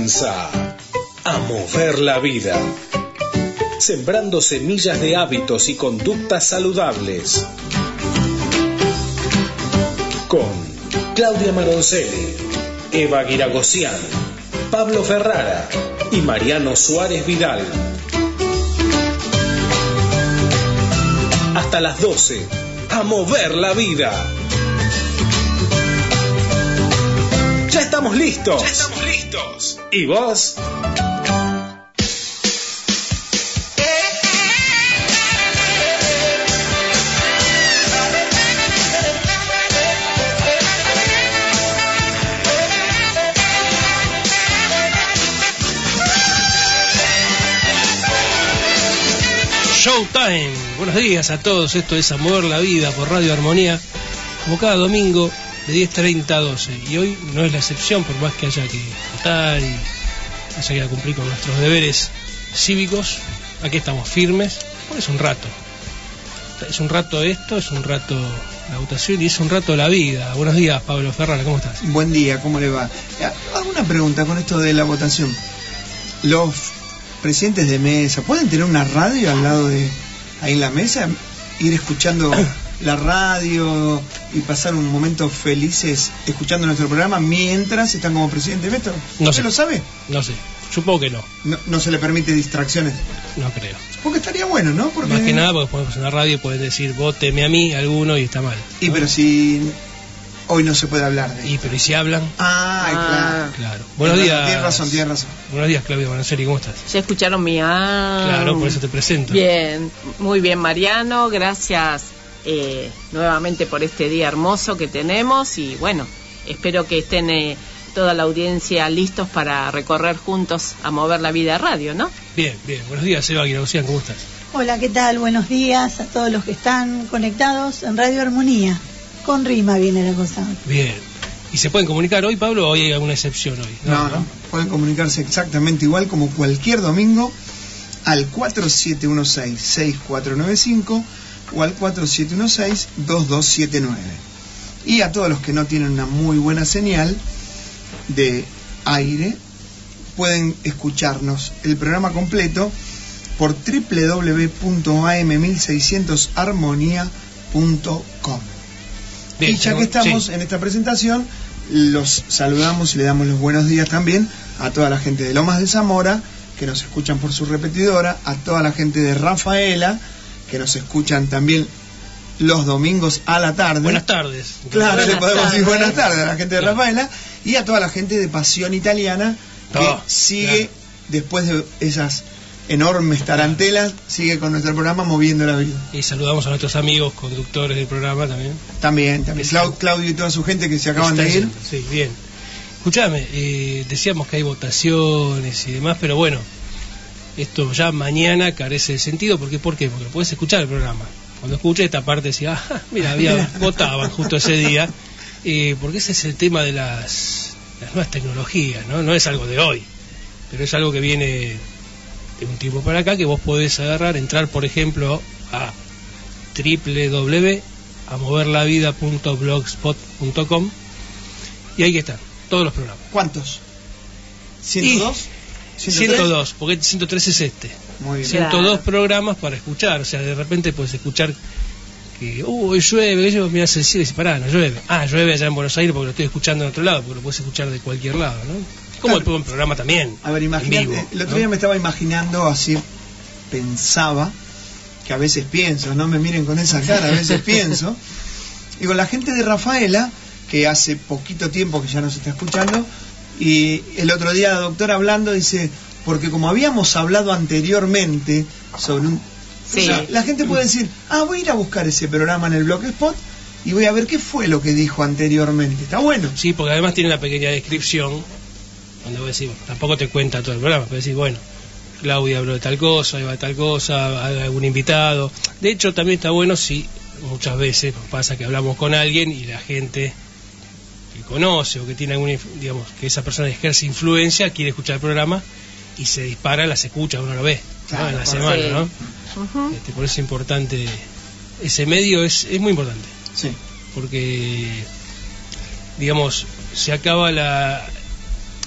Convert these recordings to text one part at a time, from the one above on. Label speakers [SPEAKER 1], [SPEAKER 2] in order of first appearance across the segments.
[SPEAKER 1] Comienza A Mover la Vida, sembrando semillas de hábitos y conductas saludables. Con Claudia Maroncelli, Eva Guiragosian, Pablo Ferrara y Mariano Suárez Vidal. Hasta las 12, A Mover la Vida. ¡Ya estamos listos! ¡Ya estamos listos! ¿Y vos?
[SPEAKER 2] Showtime. Buenos días a todos. Esto es A Mover la Vida por Radio Armonía, como cada domingo de 10:30 a 12. Y hoy no es la excepción, por más que haya que votar y haya que cumplir con nuestros deberes cívicos. Aquí estamos firmes, porque es un rato. Es un rato esto, es un rato la votación y es un rato la vida. Buenos días, Pablo Ferrara, ¿cómo estás?
[SPEAKER 3] Buen día, ¿cómo le va? Hago una pregunta con esto de la votación. Los presidentes de mesa, ¿pueden tener una radio al lado de ahí en la mesa? Ir escuchando la radio y pasar un momento felices escuchando nuestro programa mientras están como presidente de mesa.
[SPEAKER 2] No
[SPEAKER 3] ¿Usted
[SPEAKER 2] sé.
[SPEAKER 3] lo sabe?
[SPEAKER 2] No sé, supongo que no.
[SPEAKER 3] No se le permite distracciones.
[SPEAKER 2] No creo.
[SPEAKER 3] Porque estaría bueno, ¿no? Porque...
[SPEAKER 2] Más que nada porque podemos en la radio y pueden decir vóteme a mí, alguno, y está mal, ¿no?
[SPEAKER 3] Y pero si hoy no se puede hablar de
[SPEAKER 2] Y pero ¿y si hablan?
[SPEAKER 3] Claro.
[SPEAKER 2] Buenos días.
[SPEAKER 3] Tienes razón.
[SPEAKER 2] Buenos días, Claudia Maroncelli, ¿cómo estás?
[SPEAKER 4] Ya escucharon mi
[SPEAKER 2] Claro, por eso te presento.
[SPEAKER 4] Bien, muy bien, Mariano, gracias nuevamente por este día hermoso que tenemos y bueno, espero que estén toda la audiencia listos para recorrer juntos A Mover la Vida Radio, ¿no?
[SPEAKER 2] Bien. Buenos días, Eva Guiragosian, ¿cómo estás?
[SPEAKER 5] Hola, ¿qué tal? Buenos días a todos los que están conectados en Radio Armonía. Con rima viene la cosa.
[SPEAKER 2] Bien. ¿Y se pueden comunicar hoy, Pablo, o hay alguna excepción hoy?
[SPEAKER 3] No. Pueden comunicarse exactamente igual como cualquier domingo al 4716-6495 o al 4716-2279. Y a todos los que no tienen una muy buena señal de aire, pueden escucharnos el programa completo por www.am1600armonía.com.
[SPEAKER 2] Bien,
[SPEAKER 3] y ya que estamos en esta presentación, los saludamos y le damos los buenos días también a toda la gente de Lomas de Zamora, que nos escuchan por su repetidora, a toda la gente de Rafaela, que nos escuchan también los domingos a la tarde.
[SPEAKER 2] Buenas tardes.
[SPEAKER 3] Claro, le podemos decir buenas tardes a la gente de Rafaela, y a toda la gente de Pasión Italiana, que sigue, después de esas enormes tarantelas, sigue con nuestro programa Moviendo la Vida.
[SPEAKER 2] Y saludamos a nuestros amigos conductores del programa también.
[SPEAKER 3] También. Claudio y toda su gente que se acaban de ir.
[SPEAKER 2] Sí, bien. Escuchame, decíamos que hay votaciones y demás, pero bueno, esto ya mañana carece de sentido. ¿Por qué? Porque puedes escuchar el programa. Cuando escuches esta parte decís, mira, votaban justo ese día. Porque ese es el tema de las nuevas tecnologías, ¿no? No es algo de hoy, pero es algo que viene de un tiempo para acá, que vos podés agarrar, entrar por ejemplo a www.amoverlavida.blogspot.com y ahí están todos los programas.
[SPEAKER 3] ¿Cuántos? ¿102?
[SPEAKER 2] 102, porque 103 es este.
[SPEAKER 3] Muy bien.
[SPEAKER 2] 102 programas para escuchar, o sea, de repente puedes escuchar que hoy llueve, yo mirás el cielo y dices, pará, no llueve. Llueve allá en Buenos Aires porque lo estoy escuchando en otro lado, porque lo puedes escuchar de cualquier lado, ¿no? Como el programa también.
[SPEAKER 3] A ver, imagínate, el otro día me estaba imaginando así, pensaba, que a veces pienso, no me miren con esa cara, a veces pienso, y con la gente de Rafaela, que hace poquito tiempo que ya nos está escuchando, y el otro día la doctora hablando dice, porque como habíamos hablado anteriormente sobre un...
[SPEAKER 4] Sí.
[SPEAKER 3] O sea, la gente puede decir, voy a ir a buscar ese programa en el Blogspot y voy a ver qué fue lo que dijo anteriormente. Está bueno.
[SPEAKER 2] Sí, porque además tiene una pequeña descripción donde vos decís, tampoco te cuenta todo el programa, pero decís, bueno, Claudia habló de tal cosa, Eva de tal cosa, algún invitado. De hecho, también está bueno si muchas veces nos pasa que hablamos con alguien y la gente que conoce o que tiene algún, digamos, que esa persona ejerce influencia, quiere escuchar el programa y se dispara, las escucha, uno lo ve, ¿no? En la semana,
[SPEAKER 4] sí.
[SPEAKER 2] ¿no? Por eso es importante, ese medio es muy importante.
[SPEAKER 3] Sí.
[SPEAKER 2] Porque, digamos, se acaba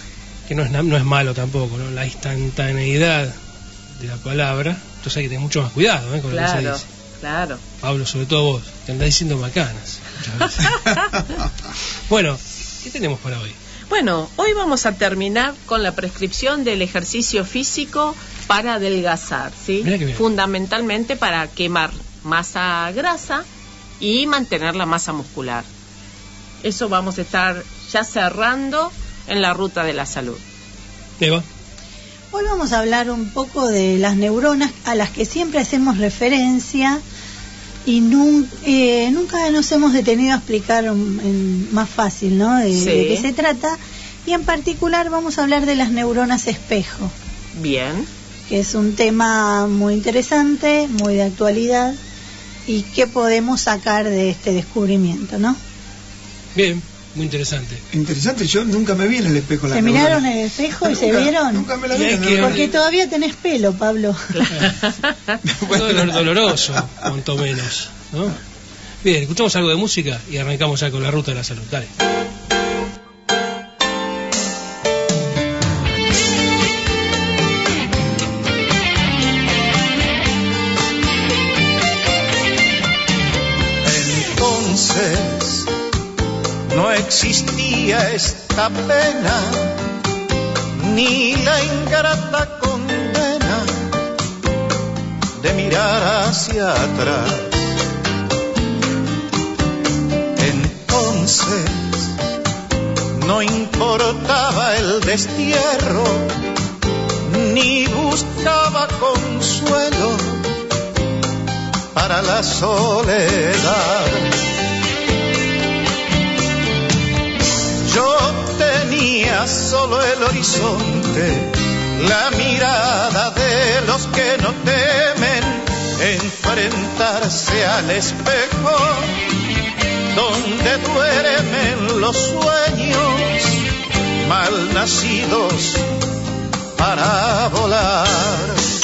[SPEAKER 2] que no es malo tampoco, ¿no? La instantaneidad de la palabra, entonces hay que tener mucho más cuidado, con lo que se dice.
[SPEAKER 4] Claro.
[SPEAKER 2] Pablo, sobre todo vos, que andás diciendo macanas muchas veces. Bueno, ¿qué tenemos para hoy?
[SPEAKER 4] Bueno, hoy vamos a terminar con la prescripción del ejercicio físico para adelgazar, ¿sí? Fundamentalmente para quemar masa grasa y mantener la masa muscular. Eso vamos a estar ya cerrando en la ruta de la salud.
[SPEAKER 2] Eva.
[SPEAKER 5] Hoy vamos a hablar un poco de las neuronas a las que siempre hacemos referencia y nunca nos hemos detenido a explicar más fácil, ¿no? De qué se trata. Y en particular vamos a hablar de las neuronas espejo.
[SPEAKER 4] Bien.
[SPEAKER 5] Que es un tema muy interesante, muy de actualidad, y qué podemos sacar de este descubrimiento, ¿no?
[SPEAKER 2] Bien, muy interesante.
[SPEAKER 3] Interesante, yo nunca me vi en el espejo.
[SPEAKER 5] ¿Se miraron en el espejo y se vieron?
[SPEAKER 3] Nunca me la vi.
[SPEAKER 5] Porque todavía tenés pelo, Pablo.
[SPEAKER 2] Doloroso, cuanto menos, ¿no? Bien, escuchamos algo de música y arrancamos ya con la ruta de la salud. Dale.
[SPEAKER 6] Entonces no existía esta pena, ni la ingrata condena de mirar hacia atrás. Entonces no importaba el destierro, ni buscaba consuelo para la soledad. Yo tenía solo el horizonte, la mirada de los que no temen enfrentarse al espejo donde duermen los sueños mal nacidos para volar.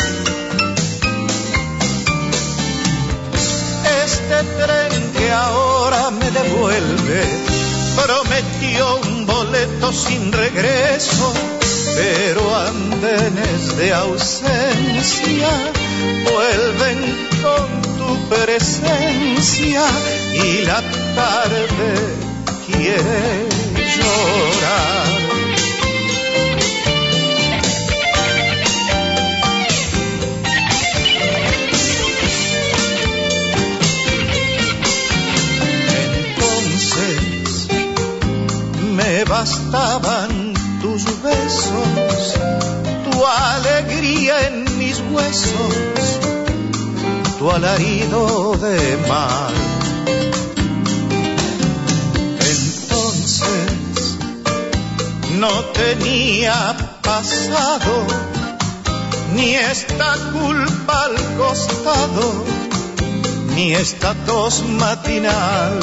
[SPEAKER 6] Este tren que ahora me devuelve prometió un boleto sin regreso, pero andenes de ausencia vuelven con tu presencia y la tarde quiere llorar. Me bastaban tus besos, tu alegría en mis huesos, tu alarido de mar. Entonces no tenía pasado, ni esta culpa al costado, ni esta tos matinal.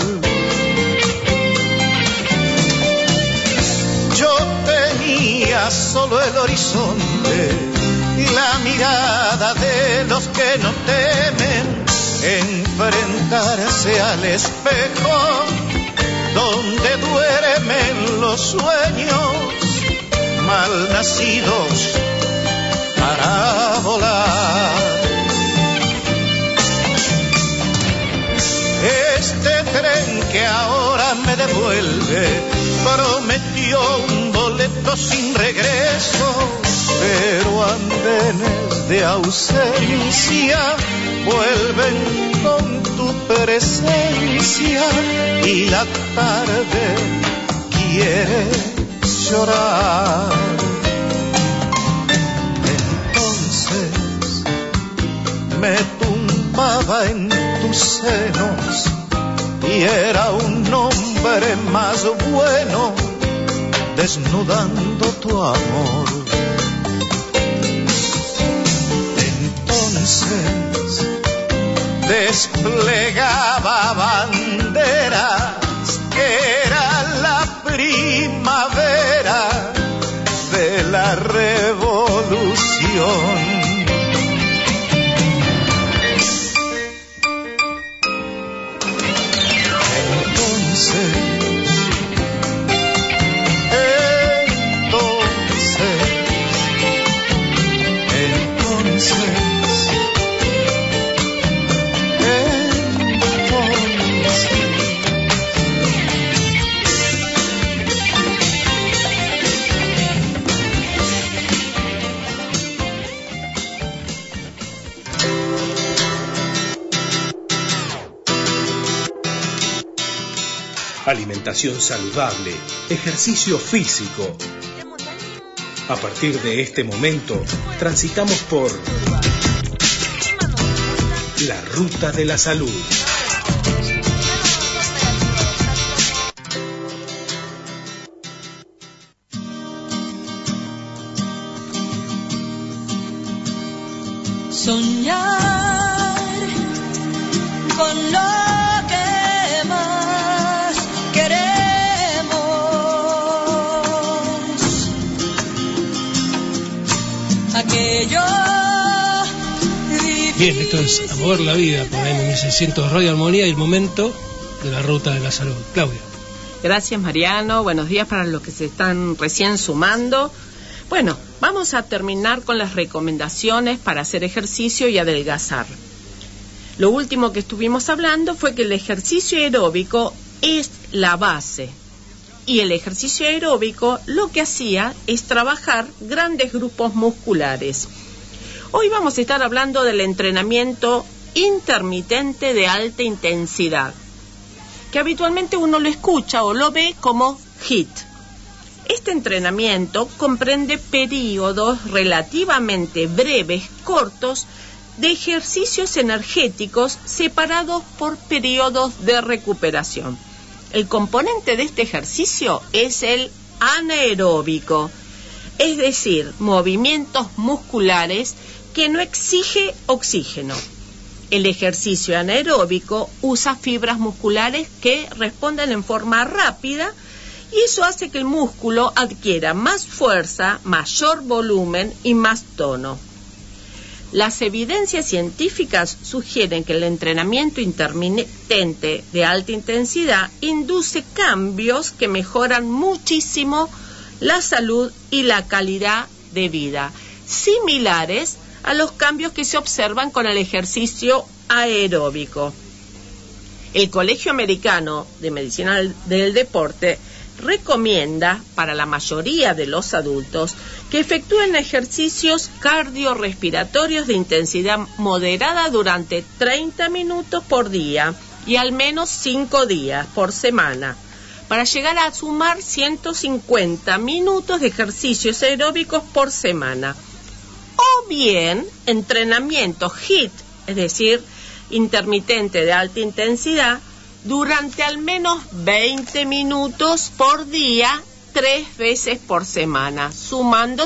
[SPEAKER 6] Yo tenía solo el horizonte y la mirada de los que no temen enfrentarse al espejo donde duermen los sueños mal nacidos para volar. Este tren que ahora me devuelve prometió un boleto sin regreso, pero andenes de ausencia vuelven con tu presencia y la tarde quiere llorar. Entonces me tumbaba en tus senos y era un hombre más bueno desnudando tu amor. Entonces desplegaba banderas, era la primavera de la revolución. Entonces
[SPEAKER 1] alimentación saludable, ejercicio físico. A partir de este momento, transitamos por la ruta de la salud.
[SPEAKER 7] Soñar con lo que más queremos. Aquello.
[SPEAKER 2] Bien, esto es A Mover la Vida por AM1600 Radio Armonía y el momento de la ruta de la salud. Claudia.
[SPEAKER 4] Gracias, Mariano. Buenos días para los que se están recién sumando. Bueno, vamos a terminar con las recomendaciones para hacer ejercicio y adelgazar. Lo último que estuvimos hablando fue que el ejercicio aeróbico es la base. Y el ejercicio aeróbico lo que hacía es trabajar grandes grupos musculares. Hoy vamos a estar hablando del entrenamiento intermitente de alta intensidad, que habitualmente uno lo escucha o lo ve como HIIT. Este entrenamiento comprende periodos relativamente breves, cortos, de ejercicios energéticos separados por periodos de recuperación. El componente de este ejercicio es el anaeróbico, es decir, movimientos musculares que no exige oxígeno. El ejercicio anaeróbico usa fibras musculares que responden en forma rápida y eso hace que el músculo adquiera más fuerza, mayor volumen y más tono. Las evidencias científicas sugieren que el entrenamiento intermitente de alta intensidad induce cambios que mejoran muchísimo la salud y la calidad de vida, similares a los cambios que se observan con el ejercicio aeróbico. El Colegio Americano de Medicina del Deporte recomienda para la mayoría de los adultos que efectúen ejercicios cardiorrespiratorios de intensidad moderada durante 30 minutos por día y al menos 5 días por semana, para llegar a sumar 150 minutos de ejercicios aeróbicos por semana. O bien entrenamiento HIIT, es decir, intermitente de alta intensidad, durante al menos 20 minutos por día, 3 veces por semana, sumando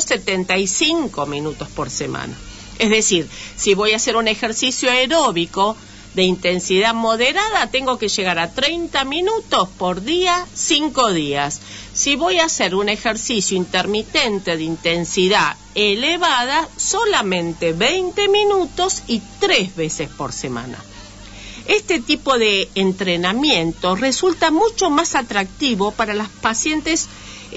[SPEAKER 4] 75 minutos por semana. Es decir, si voy a hacer un ejercicio aeróbico de intensidad moderada, tengo que llegar a 30 minutos por día, 5 días. Si voy a hacer un ejercicio intermitente de intensidad elevada, solamente 20 minutos y 3 veces por semana. Este tipo de entrenamiento resulta mucho más atractivo para los pacientes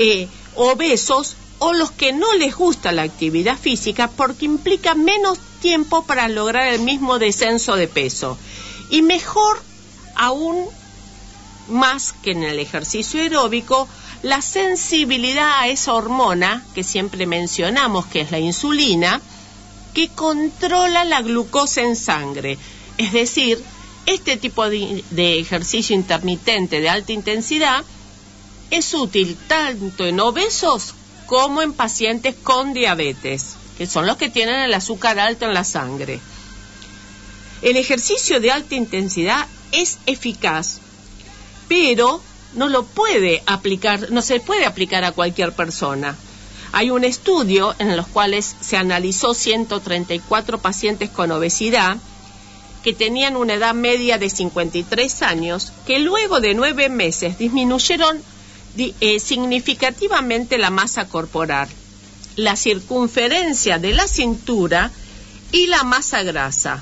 [SPEAKER 4] obesos o los que no les gusta la actividad física porque implica menos tiempo para lograr el mismo descenso de peso. Y mejor aún más que en el ejercicio aeróbico, la sensibilidad a esa hormona que siempre mencionamos, que es la insulina, que controla la glucosa en sangre. Es decir, este tipo de ejercicio intermitente de alta intensidad es útil tanto en obesos como en pacientes con diabetes, que son los que tienen el azúcar alto en la sangre. El ejercicio de alta intensidad es eficaz, pero no se puede aplicar a cualquier persona. Hay un estudio en los cuales se analizó 134 pacientes con obesidad que tenían una edad media de 53 años, que luego de 9 meses disminuyeron significativamente la masa corporal, la circunferencia de la cintura y la masa grasa.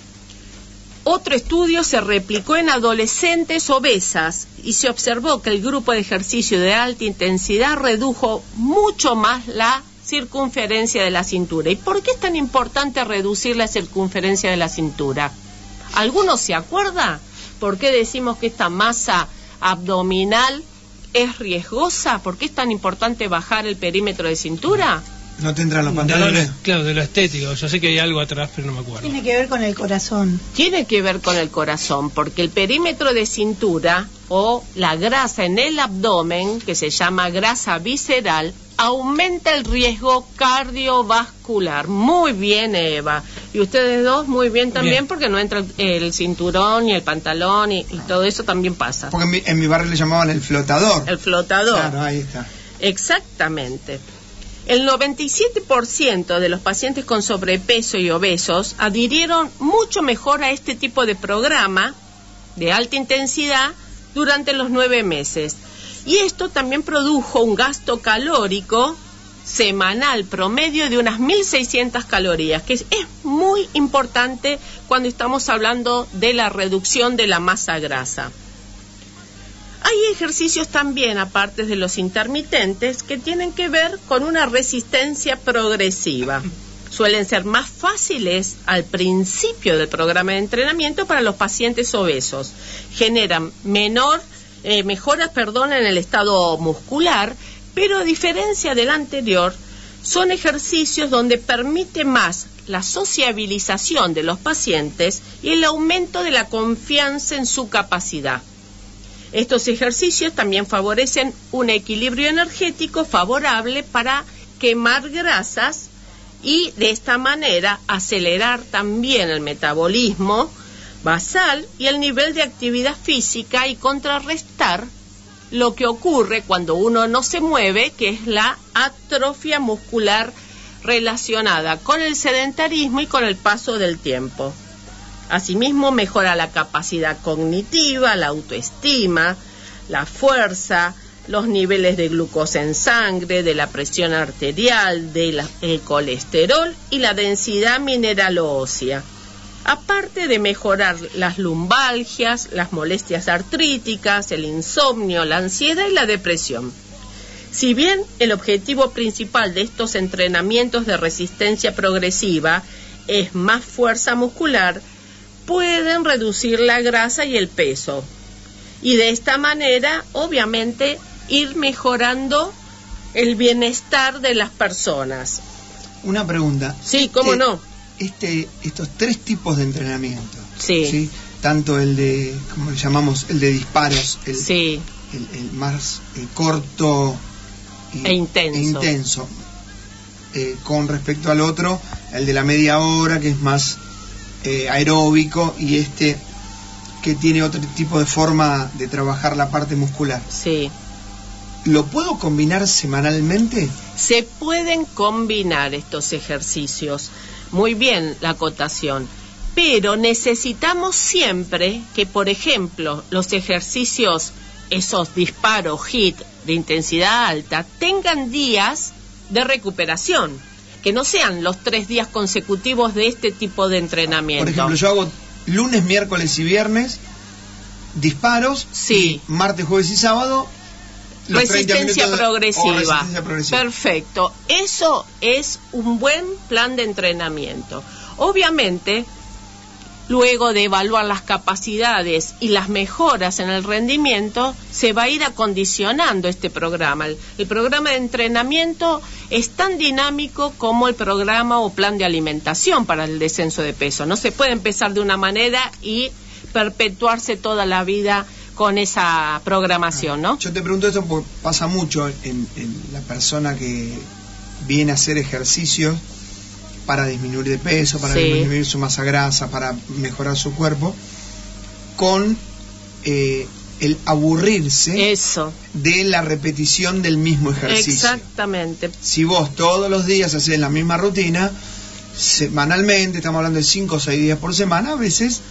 [SPEAKER 4] Otro estudio se replicó en adolescentes obesas y se observó que el grupo de ejercicio de alta intensidad redujo mucho más la circunferencia de la cintura. ¿Y por qué es tan importante reducir la circunferencia de la cintura? ¿Alguno se acuerda por qué decimos que esta masa abdominal es riesgosa? ¿Por qué es tan importante bajar el perímetro de cintura?
[SPEAKER 3] No te entran los pantalones.
[SPEAKER 2] Claro, de lo estético. Yo sé que hay algo atrás, pero no me acuerdo.
[SPEAKER 5] Tiene que ver con el corazón.
[SPEAKER 4] Tiene que ver con el corazón, porque el perímetro de cintura o la grasa en el abdomen, que se llama grasa visceral, aumenta el riesgo cardiovascular. Muy bien, Eva. Y ustedes dos muy bien también, bien. Porque no entra el cinturón y el pantalón y todo eso también pasa.
[SPEAKER 3] Porque en mi barrio le llamaban el flotador.
[SPEAKER 4] El flotador.
[SPEAKER 3] Claro, ahí está.
[SPEAKER 4] Exactamente. El 97% de los pacientes con sobrepeso y obesos adhirieron mucho mejor a este tipo de programa de alta intensidad durante los 9 meses. Y esto también produjo un gasto calórico semanal promedio de unas 1.600 calorías, que es muy importante cuando estamos hablando de la reducción de la masa grasa. Hay ejercicios también, aparte de los intermitentes, que tienen que ver con una resistencia progresiva. Suelen ser más fáciles al principio del programa de entrenamiento para los pacientes obesos. Generan mejoras en el estado muscular, pero a diferencia del anterior, son ejercicios donde permite más la sociabilización de los pacientes y el aumento de la confianza en su capacidad. Estos ejercicios también favorecen un equilibrio energético favorable para quemar grasas y de esta manera acelerar también el metabolismo basal y el nivel de actividad física y contrarrestar lo que ocurre cuando uno no se mueve, que es la atrofia muscular relacionada con el sedentarismo y con el paso del tiempo. Asimismo, mejora la capacidad cognitiva, la autoestima, la fuerza, los niveles de glucosa en sangre, de la presión arterial, del colesterol y la densidad mineral ósea. Aparte de mejorar las lumbalgias, las molestias artríticas, el insomnio, la ansiedad y la depresión. Si bien el objetivo principal de estos entrenamientos de resistencia progresiva es más fuerza muscular, pueden reducir la grasa y el peso. Y de esta manera, obviamente, ir mejorando el bienestar de las personas.
[SPEAKER 3] Una pregunta.
[SPEAKER 4] Sí, ¿cómo no?
[SPEAKER 3] Estos 3 tipos de entrenamiento.
[SPEAKER 4] Sí.
[SPEAKER 3] Tanto el de, como le llamamos, el de disparos,
[SPEAKER 4] sí.
[SPEAKER 3] el más corto
[SPEAKER 4] e intenso.
[SPEAKER 3] Con respecto al otro, el de la media hora, que es más aeróbico, y que tiene otro tipo de forma de trabajar la parte muscular.
[SPEAKER 4] Sí.
[SPEAKER 3] ¿Lo puedo combinar semanalmente?
[SPEAKER 4] Se pueden combinar estos ejercicios. Muy bien la acotación. Pero necesitamos siempre que, por ejemplo, los ejercicios, esos disparos HIIT de intensidad alta, tengan días de recuperación, que no sean los 3 días consecutivos de este tipo de entrenamiento.
[SPEAKER 3] Por ejemplo, yo hago lunes, miércoles y viernes disparos,
[SPEAKER 4] sí.
[SPEAKER 3] Y martes, jueves y sábado
[SPEAKER 4] resistencia progresiva. Perfecto. Eso es un buen plan de entrenamiento. Obviamente, luego de evaluar las capacidades y las mejoras en el rendimiento, se va a ir acondicionando este programa. El programa de entrenamiento es tan dinámico como el programa o plan de alimentación para el descenso de peso. No se puede empezar de una manera y perpetuarse toda la vida con esa programación, ¿no?
[SPEAKER 3] Yo te pregunto esto porque pasa mucho en la persona que viene a hacer ejercicios para disminuir de peso, para disminuir su masa grasa, para mejorar su cuerpo, con el aburrirse de la repetición del mismo ejercicio.
[SPEAKER 4] Exactamente.
[SPEAKER 3] Si vos todos los días haces la misma rutina, semanalmente, estamos hablando de 5 o 6 días por semana, a veces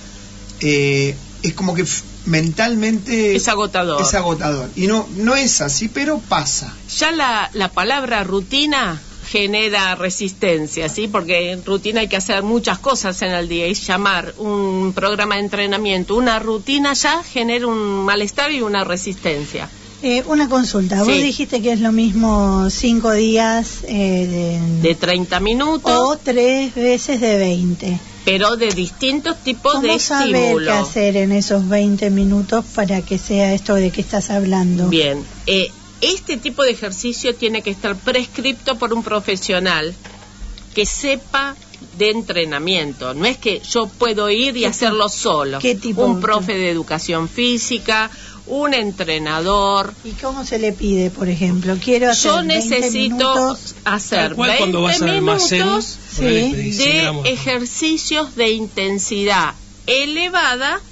[SPEAKER 3] es como que mentalmente
[SPEAKER 4] es agotador.
[SPEAKER 3] Es agotador. Y no es así, pero pasa.
[SPEAKER 4] Ya la palabra rutina genera resistencia, ¿sí? Porque en rutina hay que hacer muchas cosas en el día, y llamar un programa de entrenamiento una rutina ya genera un malestar y una resistencia.
[SPEAKER 5] Una consulta, vos dijiste que es lo mismo 5 días
[SPEAKER 4] de 30 minutos
[SPEAKER 5] o 3 veces de 20.
[SPEAKER 4] Pero de distintos tipos de estímulos.
[SPEAKER 5] ¿Cómo saber qué hacer en esos 20 minutos para que sea esto de que estás hablando?
[SPEAKER 4] Bien, Este tipo de ejercicio tiene que estar prescripto por un profesional que sepa de entrenamiento. No es que yo puedo ir y hacerlo solo.
[SPEAKER 5] ¿Qué tipo?
[SPEAKER 4] Un profe de educación física, un entrenador.
[SPEAKER 5] ¿Y cómo se le pide, por ejemplo? Quiero hacer
[SPEAKER 4] Yo necesito hacer 20 minutos de ejercicios de intensidad elevada,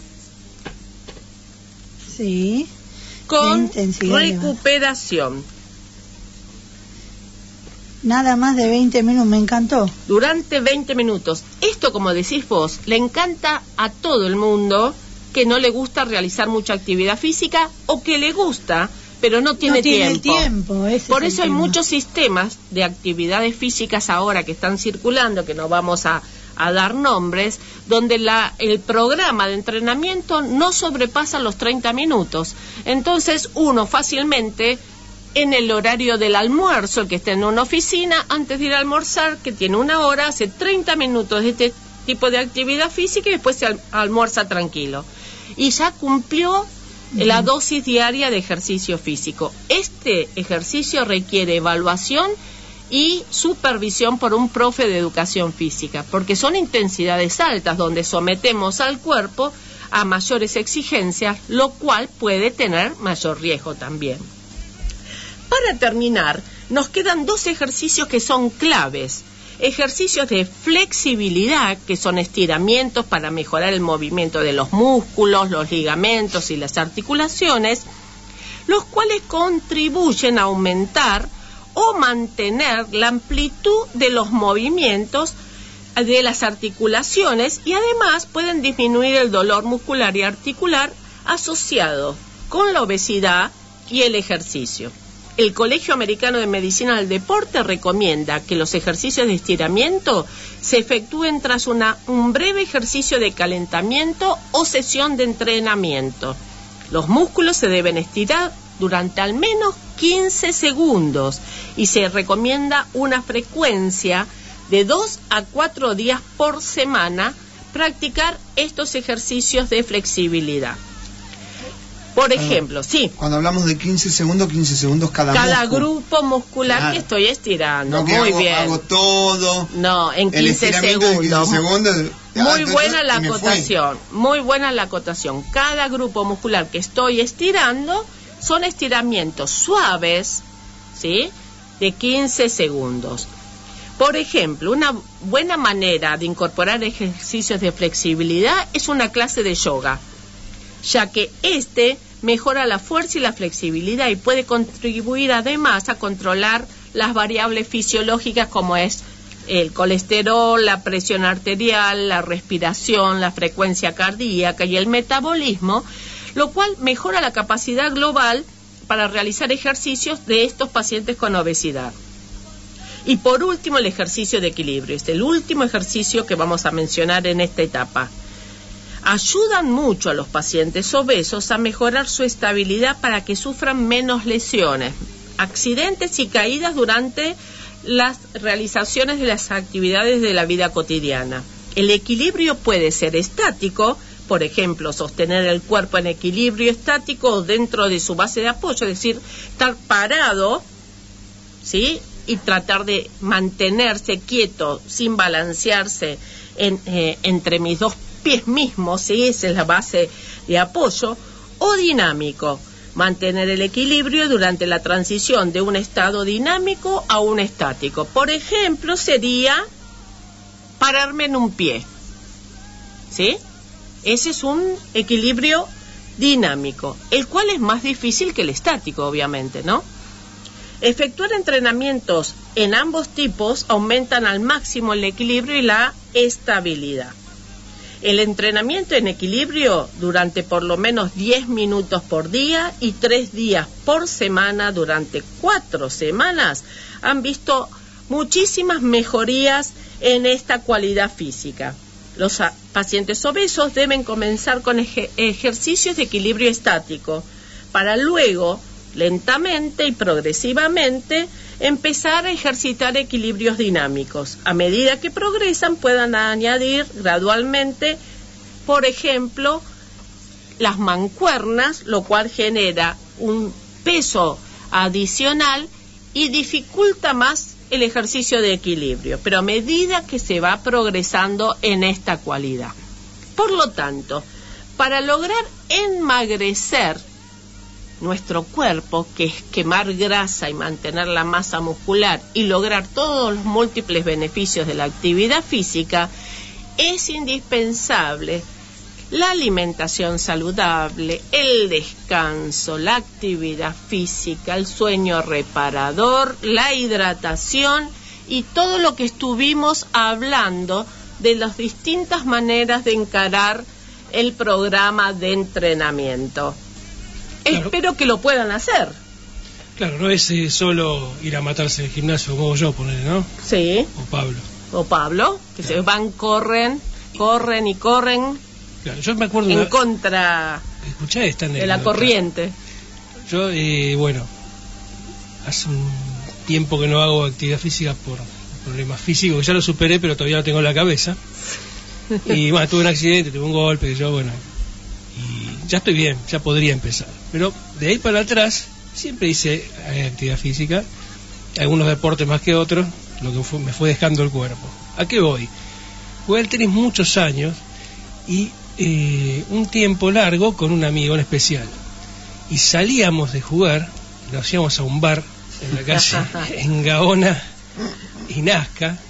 [SPEAKER 5] sí,
[SPEAKER 4] con recuperación.
[SPEAKER 5] Nada más de 20 minutos, me encantó.
[SPEAKER 4] Durante 20 minutos. Esto, como decís vos, le encanta a todo el mundo que no le gusta realizar mucha actividad física o que le gusta, pero no tiene tiempo. Por eso hay muchos sistemas de actividades físicas ahora que están circulando, que no vamos a dar nombres, donde el programa de entrenamiento no sobrepasa los 30 minutos. Entonces uno fácilmente, en el horario del almuerzo, el que esté en una oficina, antes de ir a almorzar, que tiene 1 hora, hace 30 minutos de este tipo de actividad física y después se almuerza tranquilo. Y ya cumplió la dosis diaria de ejercicio físico. Este ejercicio requiere evaluación y supervisión por un profe de educación física, porque son intensidades altas donde sometemos al cuerpo a mayores exigencias, lo cual puede tener mayor riesgo también. Para terminar, nos quedan 2 ejercicios que son claves. Ejercicios de flexibilidad, que son estiramientos para mejorar el movimiento de los músculos, los ligamentos y las articulaciones, los cuales contribuyen a aumentar o mantener la amplitud de los movimientos de las articulaciones y además pueden disminuir el dolor muscular y articular asociado con la obesidad y el ejercicio. El Colegio Americano de Medicina del Deporte recomienda que los ejercicios de estiramiento se efectúen tras un breve ejercicio de calentamiento o sesión de entrenamiento. Los músculos se deben estirar durante al menos 15 segundos y se recomienda una frecuencia de 2 a 4 días por semana practicar estos ejercicios de flexibilidad. Por ejemplo, sí.
[SPEAKER 3] Cuando hablamos de 15 segundos cada
[SPEAKER 4] grupo muscular, claro, que estoy estirando.
[SPEAKER 3] No, que
[SPEAKER 4] muy bien.
[SPEAKER 3] Hago todo.
[SPEAKER 4] No, en 15 segundos. Muy buena la acotación. Muy buena la acotación. Cada grupo muscular que estoy estirando son estiramientos suaves, ¿sí? De 15 segundos. Por ejemplo, una buena manera de incorporar ejercicios de flexibilidad es una clase de yoga, ya que mejora la fuerza y la flexibilidad y puede contribuir además a controlar las variables fisiológicas como es el colesterol, la presión arterial, la respiración, la frecuencia cardíaca y el metabolismo, lo cual mejora la capacidad global para realizar ejercicios de estos pacientes con obesidad. Y por último, el ejercicio de equilibrio. Es el último ejercicio que vamos a mencionar en esta etapa. Ayudan mucho a los pacientes obesos a mejorar su estabilidad para que sufran menos lesiones, accidentes y caídas durante las realizaciones de las actividades de la vida cotidiana. El equilibrio puede ser estático, por ejemplo, sostener el cuerpo en equilibrio estático dentro de su base de apoyo, es decir, estar parado, ¿sí? Y tratar de mantenerse quieto sin balancearse entre mis dos pies mismos, ¿sí? Esa es la base de apoyo. O dinámico, mantener el equilibrio durante la transición de un estado dinámico a un estático. Por ejemplo, sería pararme en un pie, ¿sí? Ese es un equilibrio dinámico, el cual es más difícil que el estático, obviamente, ¿no? Efectuar entrenamientos en ambos tipos aumentan al máximo el equilibrio y la estabilidad. El entrenamiento en equilibrio durante por lo menos 10 minutos por día y 3 días por semana durante 4 semanas han visto muchísimas mejorías en esta cualidad física. Los pacientes obesos deben comenzar con ejercicios de equilibrio estático para luego, lentamente y progresivamente, empezar a ejercitar equilibrios dinámicos. A medida que progresan, puedan añadir gradualmente, por ejemplo, las mancuernas, lo cual genera un peso adicional y dificulta más el ejercicio de equilibrio, pero a medida que se va progresando en esta cualidad. Por lo tanto, para lograr enmagrecer nuestro cuerpo, que es quemar grasa y mantener la masa muscular y lograr todos los múltiples beneficios de la actividad física, es indispensable la alimentación saludable, el descanso, la actividad física, el sueño reparador, la hidratación y todo lo que estuvimos hablando de las distintas maneras de encarar el programa de entrenamiento. Claro. Espero que lo puedan hacer.
[SPEAKER 2] Claro, no es solo ir a matarse en el gimnasio como yo, ponerle, ¿no?
[SPEAKER 4] Sí.
[SPEAKER 2] O Pablo,
[SPEAKER 4] que
[SPEAKER 2] claro.
[SPEAKER 4] Se van, corren.
[SPEAKER 2] Claro, yo me acuerdo
[SPEAKER 4] en contra de la corriente.
[SPEAKER 2] Yo, bueno, hace un tiempo que no hago actividad física por problemas físicos, ya lo superé, pero todavía no tengo la cabeza. Y bueno, tuve un accidente, tuve un golpe, y ya estoy bien, ya podría empezar. Pero de ahí para atrás, siempre hice actividad física, algunos deportes más que otros, lo que me fue dejando el cuerpo. ¿A qué voy? Jugué al tenis muchos años y un tiempo largo con un amigo en especial. Y salíamos de jugar, nos íbamos a un bar en la calle, en Gaona y Nazca,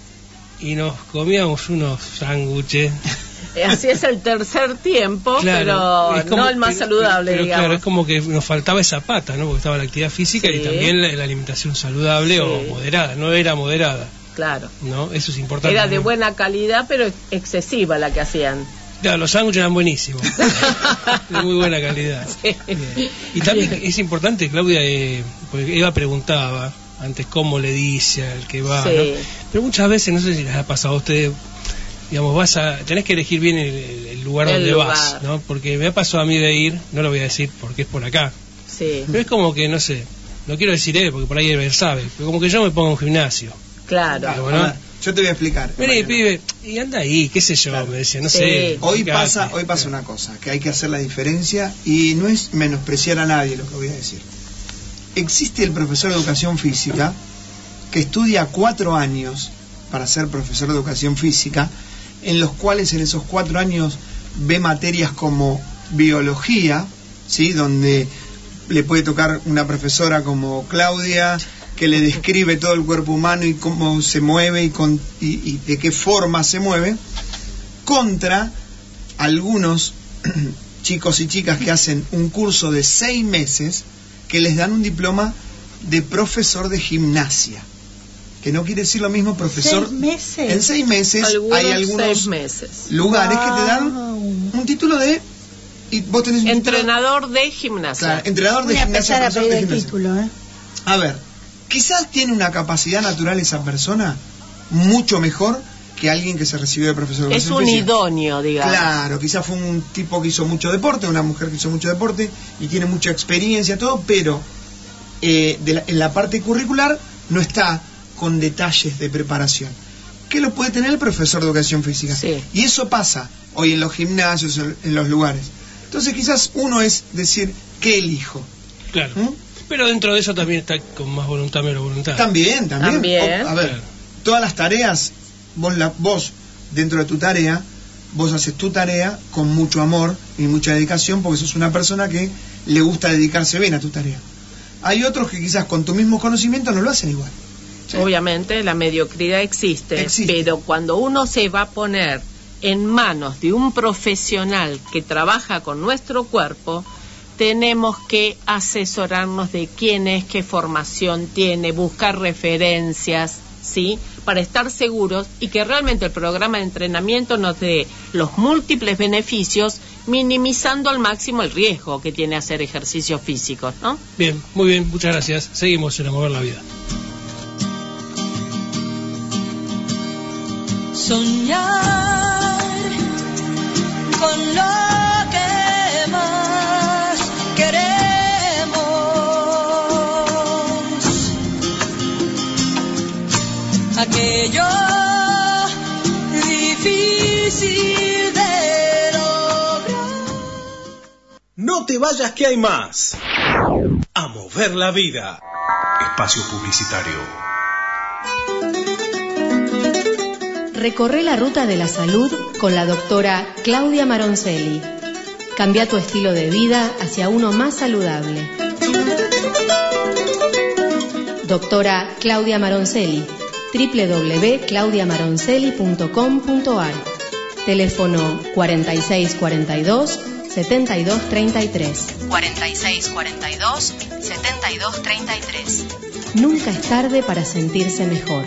[SPEAKER 2] y nos comíamos unos sándwiches.
[SPEAKER 4] Así es el tercer tiempo, claro, pero no el más saludable,
[SPEAKER 2] pero
[SPEAKER 4] digamos.
[SPEAKER 2] Claro, es como que nos faltaba esa pata, ¿no? Porque estaba la actividad física, sí, y también la alimentación saludable, sí, o moderada, no era moderada.
[SPEAKER 4] Claro.
[SPEAKER 2] ¿No? Eso es importante.
[SPEAKER 4] Era de buena calidad, pero excesiva la que hacían.
[SPEAKER 2] Claro, los sándwiches eran buenísimos. De muy buena calidad. Sí. Y también es importante, Claudia, porque Eva preguntaba antes cómo le dice al que va, sí, ¿no? Pero muchas veces, no sé si les ha pasado a ustedes, digamos, tenés que elegir bien el lugar donde vas, ¿no? Porque me ha pasado a mí de ir, no lo voy a decir porque es por acá,
[SPEAKER 4] sí,
[SPEAKER 2] pero es como que, no sé, no quiero decir él porque por ahí él sabe, pero como que yo me pongo en un gimnasio.
[SPEAKER 4] Claro.
[SPEAKER 3] ¿No? Yo te voy a explicar.
[SPEAKER 2] Vení, pibe, y anda ahí, qué sé yo, claro, me decía, no sé.
[SPEAKER 3] Hoy pasa una cosa, que hay que hacer la diferencia, y no es menospreciar a nadie lo que voy a decir. Existe el profesor de educación física que estudia 4 años para ser profesor de educación física, en los cuales en esos 4 años ve materias como biología, ¿sí? Donde le puede tocar una profesora como Claudia, que le describe todo el cuerpo humano y cómo se mueve y de qué forma se mueve, contra algunos chicos y chicas que hacen un curso de 6 meses que les dan un diploma de profesor de gimnasia, que no quiere decir lo mismo profesor.
[SPEAKER 5] 6 meses.
[SPEAKER 3] En 6 meses hay algunos lugares que te dan un título de, y vos tenés un
[SPEAKER 4] entrenador
[SPEAKER 3] título,
[SPEAKER 4] de gimnasia.
[SPEAKER 3] Claro, entrenador de gimnasia, profesor de gimnasia.
[SPEAKER 5] Título,
[SPEAKER 3] A ver, quizás tiene una capacidad natural esa persona mucho mejor que alguien que se recibió de profesor de educación física. Es un idóneo, digamos. Claro, quizás fue un tipo que hizo mucho deporte, una mujer que hizo mucho deporte y tiene mucha experiencia, todo, pero en la parte curricular no está con detalles de preparación, que lo puede tener el profesor de educación física.
[SPEAKER 4] Sí.
[SPEAKER 3] Y eso pasa hoy en los gimnasios, en los lugares. Entonces quizás uno es decir, ¿qué elijo?
[SPEAKER 2] Claro. Pero dentro de eso también está con más voluntad, menos voluntad.
[SPEAKER 3] También. A ver, claro, todas las tareas, vos dentro de tu tarea, vos haces tu tarea con mucho amor y mucha dedicación, porque sos una persona que le gusta dedicarse bien a tu tarea. Hay otros que quizás con tu mismo conocimiento no lo hacen igual. ¿Sí?
[SPEAKER 4] Obviamente la mediocridad existe, pero cuando uno se va a poner en manos de un profesional que trabaja con nuestro cuerpo, tenemos que asesorarnos de quién es, qué formación tiene, buscar referencias, ¿sí? Para estar seguros y que realmente el programa de entrenamiento nos dé los múltiples beneficios, minimizando al máximo el riesgo que tiene hacer ejercicios físicos, ¿no?
[SPEAKER 2] Bien, muy bien, muchas gracias. Seguimos en A Mover la Vida.
[SPEAKER 7] Soñar con lo que más queremos, aquello difícil de lograr.
[SPEAKER 1] No te vayas, que hay más. a mover la vida.
[SPEAKER 8] Espacio publicitario.
[SPEAKER 9] Recorre la ruta de la salud con la doctora Claudia Maroncelli. Cambia tu estilo de vida hacia uno más saludable. Doctora Claudia Maroncelli, www.claudiamaroncelli.com.ar. Teléfono 4642-7233. 4642-7233. Nunca es tarde para sentirse mejor.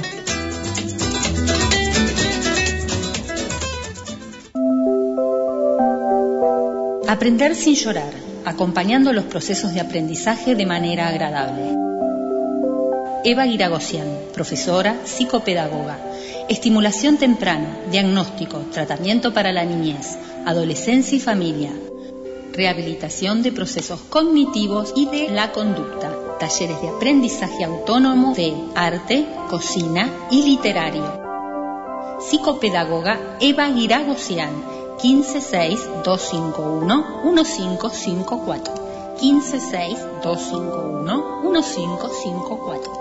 [SPEAKER 10] Aprender sin llorar, acompañando los procesos de aprendizaje de manera agradable. Eva Guiragosian, profesora, psicopedagoga. Estimulación temprana, diagnóstico, tratamiento para la niñez, adolescencia y familia. Rehabilitación de procesos cognitivos y de la conducta. Talleres de aprendizaje autónomo de arte, cocina y literario. Psicopedagoga Eva Guiragosian, 156251-1554. 156251-1554.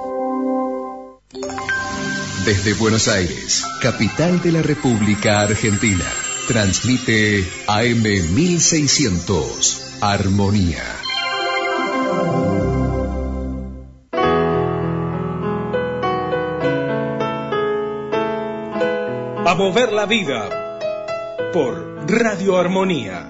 [SPEAKER 11] Desde Buenos Aires, capital de la República Argentina, transmite AM 1600, Armonía.
[SPEAKER 1] A mover la vida por Radio Armonía.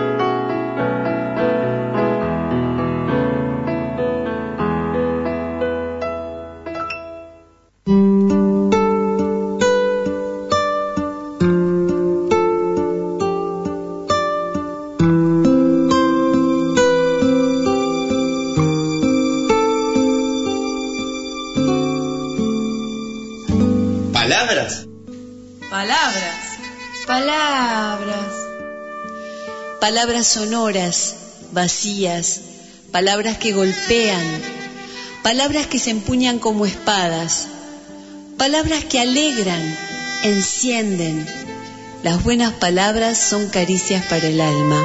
[SPEAKER 12] Palabras sonoras, vacías, palabras que golpean, palabras que se empuñan como espadas, palabras que alegran, encienden. Las buenas palabras son caricias para el alma.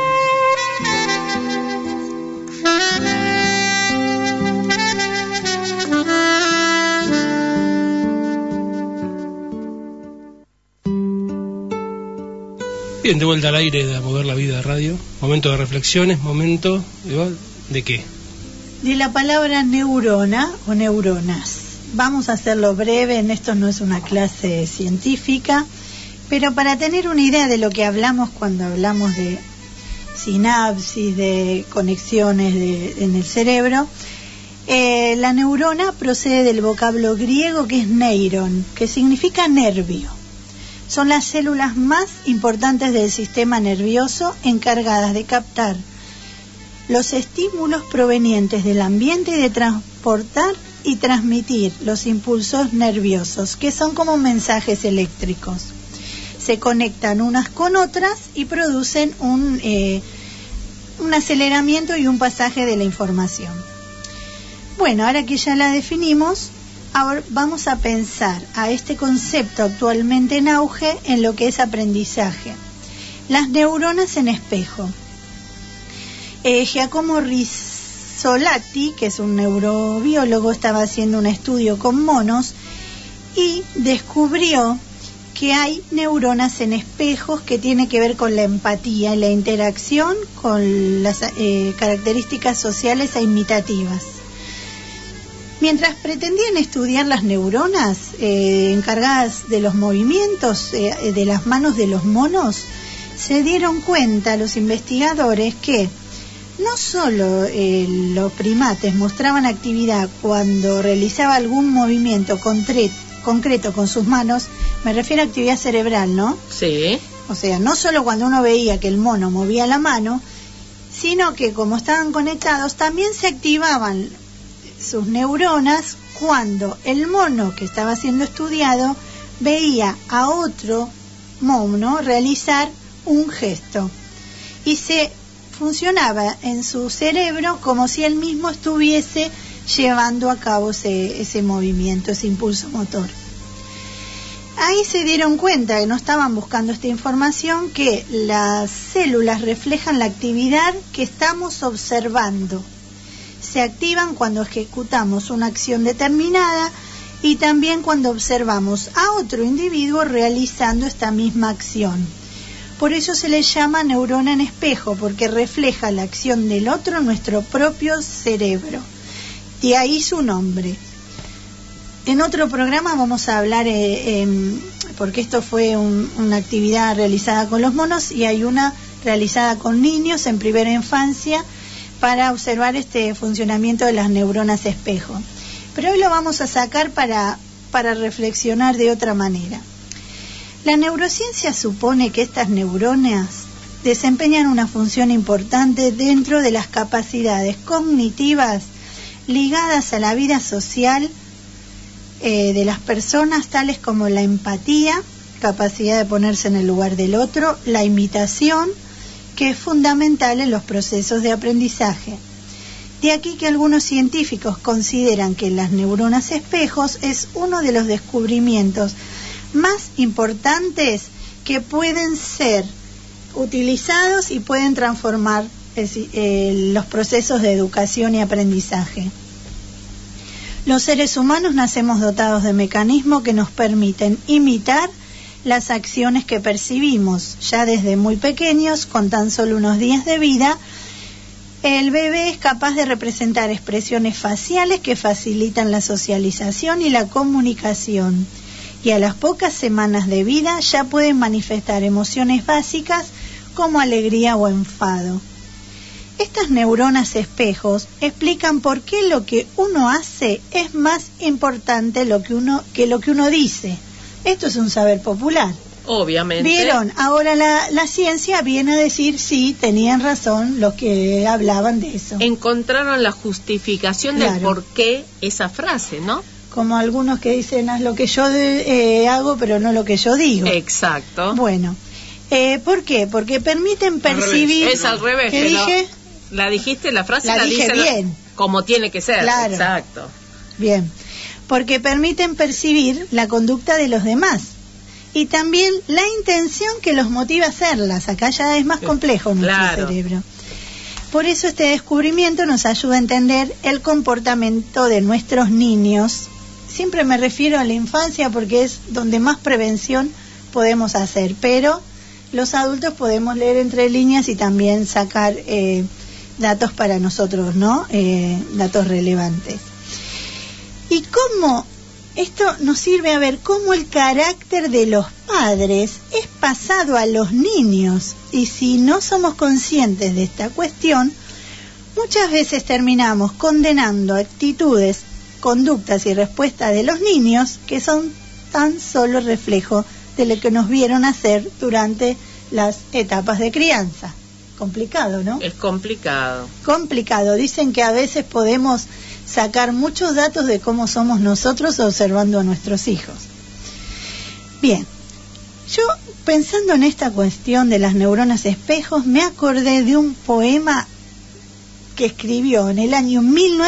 [SPEAKER 2] Bien, de vuelta al aire de A Mover la Vida de Radio. Momento de reflexiones, momento ¿de qué?
[SPEAKER 5] De la palabra neurona o neuronas. Vamos a hacerlo breve, en esto no es una clase científica, pero para tener una idea de lo que hablamos cuando hablamos de sinapsis, de conexiones en el cerebro, la neurona procede del vocablo griego que es neiron, que significa nervio. Son las células más importantes del sistema nervioso encargadas de captar los estímulos provenientes del ambiente y de transportar y transmitir los impulsos nerviosos, que son como mensajes eléctricos. Se conectan unas con otras y producen un aceleramiento y un pasaje de la información. Bueno, ahora que ya la definimos, ahora vamos a pensar a este concepto actualmente en auge en lo que es aprendizaje. Las neuronas en espejo. Giacomo Rizzolatti, que es un neurobiólogo, estaba haciendo un estudio con monos y descubrió que hay neuronas en espejos que tiene que ver con la empatía y la interacción con las características sociales e imitativas. Mientras pretendían estudiar las neuronas encargadas de los movimientos de las manos de los monos, se dieron cuenta los investigadores que no solo los primates mostraban actividad cuando realizaba algún movimiento concreto con sus manos, me refiero a actividad cerebral, ¿no?
[SPEAKER 4] Sí.
[SPEAKER 5] O sea, no solo cuando uno veía que el mono movía la mano, sino que como estaban conectados, también se activaban sus neuronas cuando el mono que estaba siendo estudiado veía a otro mono realizar un gesto y se funcionaba en su cerebro como si él mismo estuviese llevando a cabo ese movimiento, ese impulso motor. Ahí se dieron cuenta que no estaban buscando esta información, que las células reflejan la actividad que estamos observando. se activan cuando ejecutamos una acción determinada y también cuando observamos a otro individuo realizando esta misma acción. Por eso se le llama neurona en espejo, porque refleja la acción del otro en nuestro propio cerebro. Y ahí su nombre. En otro programa vamos a hablar, porque esto fue una actividad realizada con los monos y hay una realizada con niños en primera infancia para observar este funcionamiento de las neuronas espejo. Pero hoy lo vamos a sacar para reflexionar de otra manera. La neurociencia supone que estas neuronas desempeñan una función importante dentro de las capacidades cognitivas ligadas a la vida social de las personas, tales como la empatía, capacidad de ponerse en el lugar del otro, la imitación, que es fundamental en los procesos de aprendizaje. De aquí que algunos científicos consideran que las neuronas espejos es uno de los descubrimientos más importantes que pueden ser utilizados y pueden transformar los procesos de educación y aprendizaje. Los seres humanos nacemos dotados de mecanismos que nos permiten imitar las acciones que percibimos. Ya desde muy pequeños, con tan solo unos días de vida, el bebé es capaz de representar expresiones faciales que facilitan la socialización y la comunicación. Y a las pocas semanas de vida ya pueden manifestar emociones básicas como alegría o enfado. Estas neuronas espejos explican por qué lo que uno hace es más importante que lo que uno dice. Esto es un saber popular.
[SPEAKER 4] Obviamente.
[SPEAKER 5] ¿Vieron? Ahora la ciencia viene a decir, sí, tenían razón los que hablaban de eso.
[SPEAKER 4] Encontraron la justificación del por qué esa frase, ¿no?
[SPEAKER 5] Como algunos que dicen, haz lo que yo hago, pero no lo que yo digo.
[SPEAKER 4] Exacto.
[SPEAKER 5] Bueno, ¿por qué? Porque permiten percibir...
[SPEAKER 4] Es al revés.
[SPEAKER 5] ¿Qué dije?
[SPEAKER 4] La dijiste, la frase la
[SPEAKER 5] dije bien.
[SPEAKER 4] Como tiene que ser.
[SPEAKER 5] Claro.
[SPEAKER 4] Exacto.
[SPEAKER 5] Bien. Porque permiten percibir la conducta de los demás. Y también la intención que los motiva a hacerlas. Acá ya es más complejo nuestro cerebro. Por eso este descubrimiento nos ayuda a entender el comportamiento de nuestros niños. Siempre me refiero a la infancia porque es donde más prevención podemos hacer. Pero los adultos podemos leer entre líneas y también sacar datos para nosotros, ¿no? Datos relevantes. Y cómo esto nos sirve a ver cómo el carácter de los padres es pasado a los niños. Y si no somos conscientes de esta cuestión, muchas veces terminamos condenando actitudes, conductas y respuestas de los niños que son tan solo reflejo de lo que nos vieron hacer durante las etapas de crianza. Complicado, ¿no?
[SPEAKER 4] Es complicado.
[SPEAKER 5] Complicado. Dicen que a veces podemos sacar muchos datos de cómo somos nosotros observando a nuestros hijos. Bien, yo pensando en esta cuestión de las neuronas espejos, me acordé de un poema que escribió en el año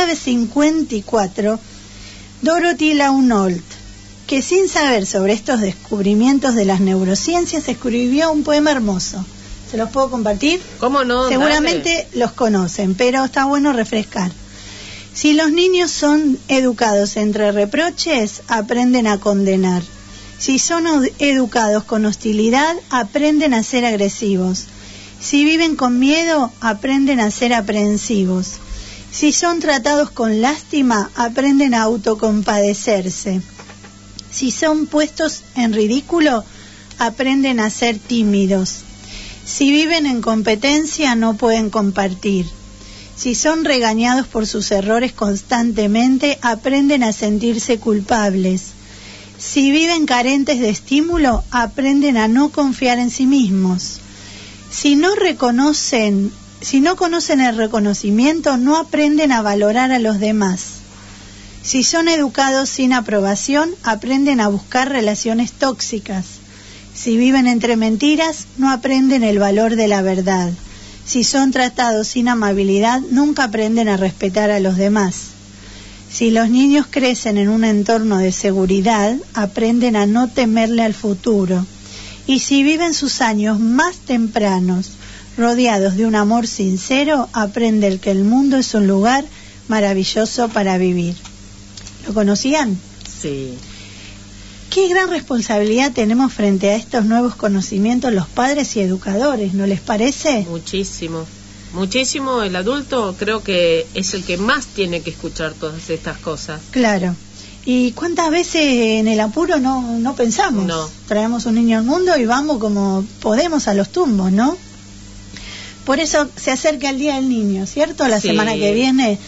[SPEAKER 5] 1954 Dorothy Launholt, que sin saber sobre estos descubrimientos de las neurociencias escribió un poema hermoso. ¿Se los puedo compartir?
[SPEAKER 4] ¿Cómo no?
[SPEAKER 5] Seguramente los conocen, pero está bueno refrescar. Si los niños son educados entre reproches, aprenden a condenar. Si son educados con hostilidad, aprenden a ser agresivos. Si viven con miedo, aprenden a ser aprensivos. Si son tratados con lástima, aprenden a autocompadecerse. Si son puestos en ridículo, aprenden a ser tímidos. Si viven en competencia, no pueden compartir. Si son regañados por sus errores constantemente, aprenden a sentirse culpables. Si viven carentes de estímulo, aprenden a no confiar en sí mismos. Si no conocen el reconocimiento, no aprenden a valorar a los demás. Si son educados sin aprobación, aprenden a buscar relaciones tóxicas. Si viven entre mentiras, no aprenden el valor de la verdad. Si son tratados sin amabilidad, nunca aprenden a respetar a los demás. Si los niños crecen en un entorno de seguridad, aprenden a no temerle al futuro. Y si viven sus años más tempranos, rodeados de un amor sincero, aprenden que el mundo es un lugar maravilloso para vivir. ¿Lo conocían?
[SPEAKER 4] Sí.
[SPEAKER 5] Qué gran responsabilidad tenemos frente a estos nuevos conocimientos los padres y educadores, ¿no les parece?
[SPEAKER 4] Muchísimo. Muchísimo. El adulto creo que es el que más tiene que escuchar todas estas cosas.
[SPEAKER 5] Claro. ¿Y cuántas veces en el apuro no pensamos?
[SPEAKER 4] No.
[SPEAKER 5] Traemos un niño al mundo y vamos como podemos a los tumbos, ¿no? Por eso se acerca el Día del Niño, ¿cierto? La semana que viene.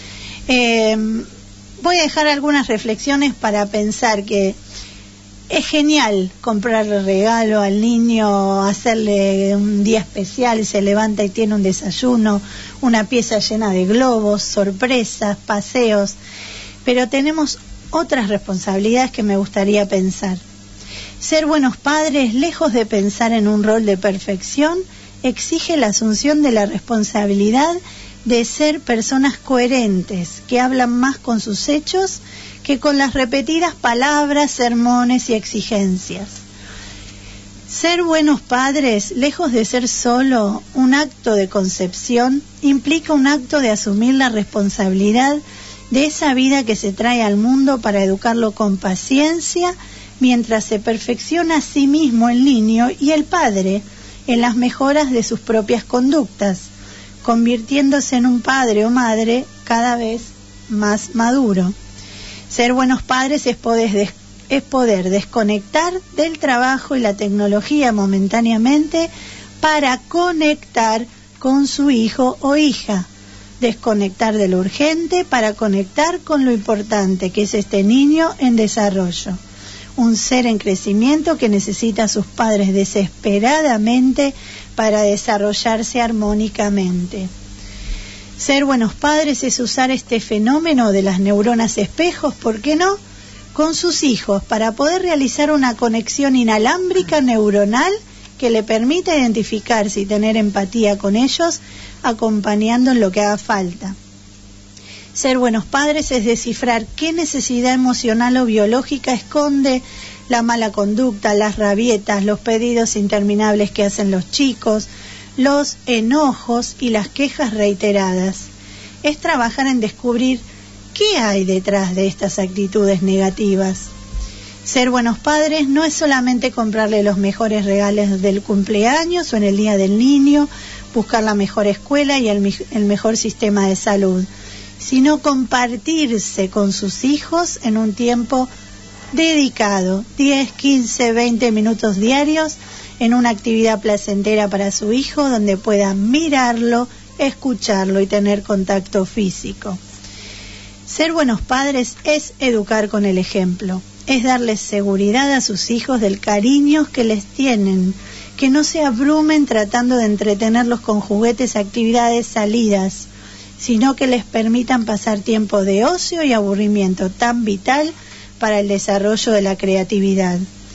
[SPEAKER 5] Voy a dejar algunas reflexiones para pensar que es genial comprarle regalo al niño, hacerle un día especial, se levanta y tiene un desayuno, una pieza llena de globos, sorpresas, paseos, pero tenemos otras responsabilidades que me gustaría pensar. Ser buenos padres, lejos de pensar en un rol de perfección, exige la asunción de la responsabilidad de ser personas coherentes, que hablan más con sus hechos que con las repetidas palabras, sermones y exigencias. Ser buenos padres, lejos de ser solo un acto de concepción, implica un acto de asumir la responsabilidad de esa vida que se trae al mundo para educarlo con paciencia, mientras se perfecciona a sí mismo el niño y el padre en las mejoras de sus propias conductas, convirtiéndose en un padre o madre cada vez más maduro. Ser buenos padres es poder desconectar del trabajo y la tecnología momentáneamente para conectar con su hijo o hija. Desconectar de lo urgente para conectar con lo importante, que es este niño en desarrollo. Un ser en crecimiento que necesita a sus padres desesperadamente para desarrollarse armónicamente. Ser buenos padres es usar este fenómeno de las neuronas espejos, ¿por qué no?, con sus hijos para poder realizar una conexión inalámbrica neuronal que le permita identificarse y tener empatía con ellos, acompañando en lo que haga falta. Ser buenos padres es descifrar qué necesidad emocional o biológica esconde la mala conducta, las rabietas, los pedidos interminables que hacen los chicos, los enojos y las quejas reiteradas. Es trabajar en descubrir qué hay detrás de estas actitudes negativas. Ser buenos padres no es solamente comprarle los mejores regalos del cumpleaños o en el Día del Niño, buscar la mejor escuela y el mejor sistema de salud, sino compartirse con sus hijos en un tiempo dedicado, 10, 15, 20 minutos diarios, en una actividad placentera para su hijo, donde pueda mirarlo, escucharlo y tener contacto físico. Ser buenos padres es educar con el ejemplo, es darles seguridad a sus hijos del cariño que les tienen, que no se abrumen tratando de entretenerlos con juguetes, actividades, salidas, sino que les permitan pasar tiempo de ocio y aburrimiento tan vital para el desarrollo de la creatividad.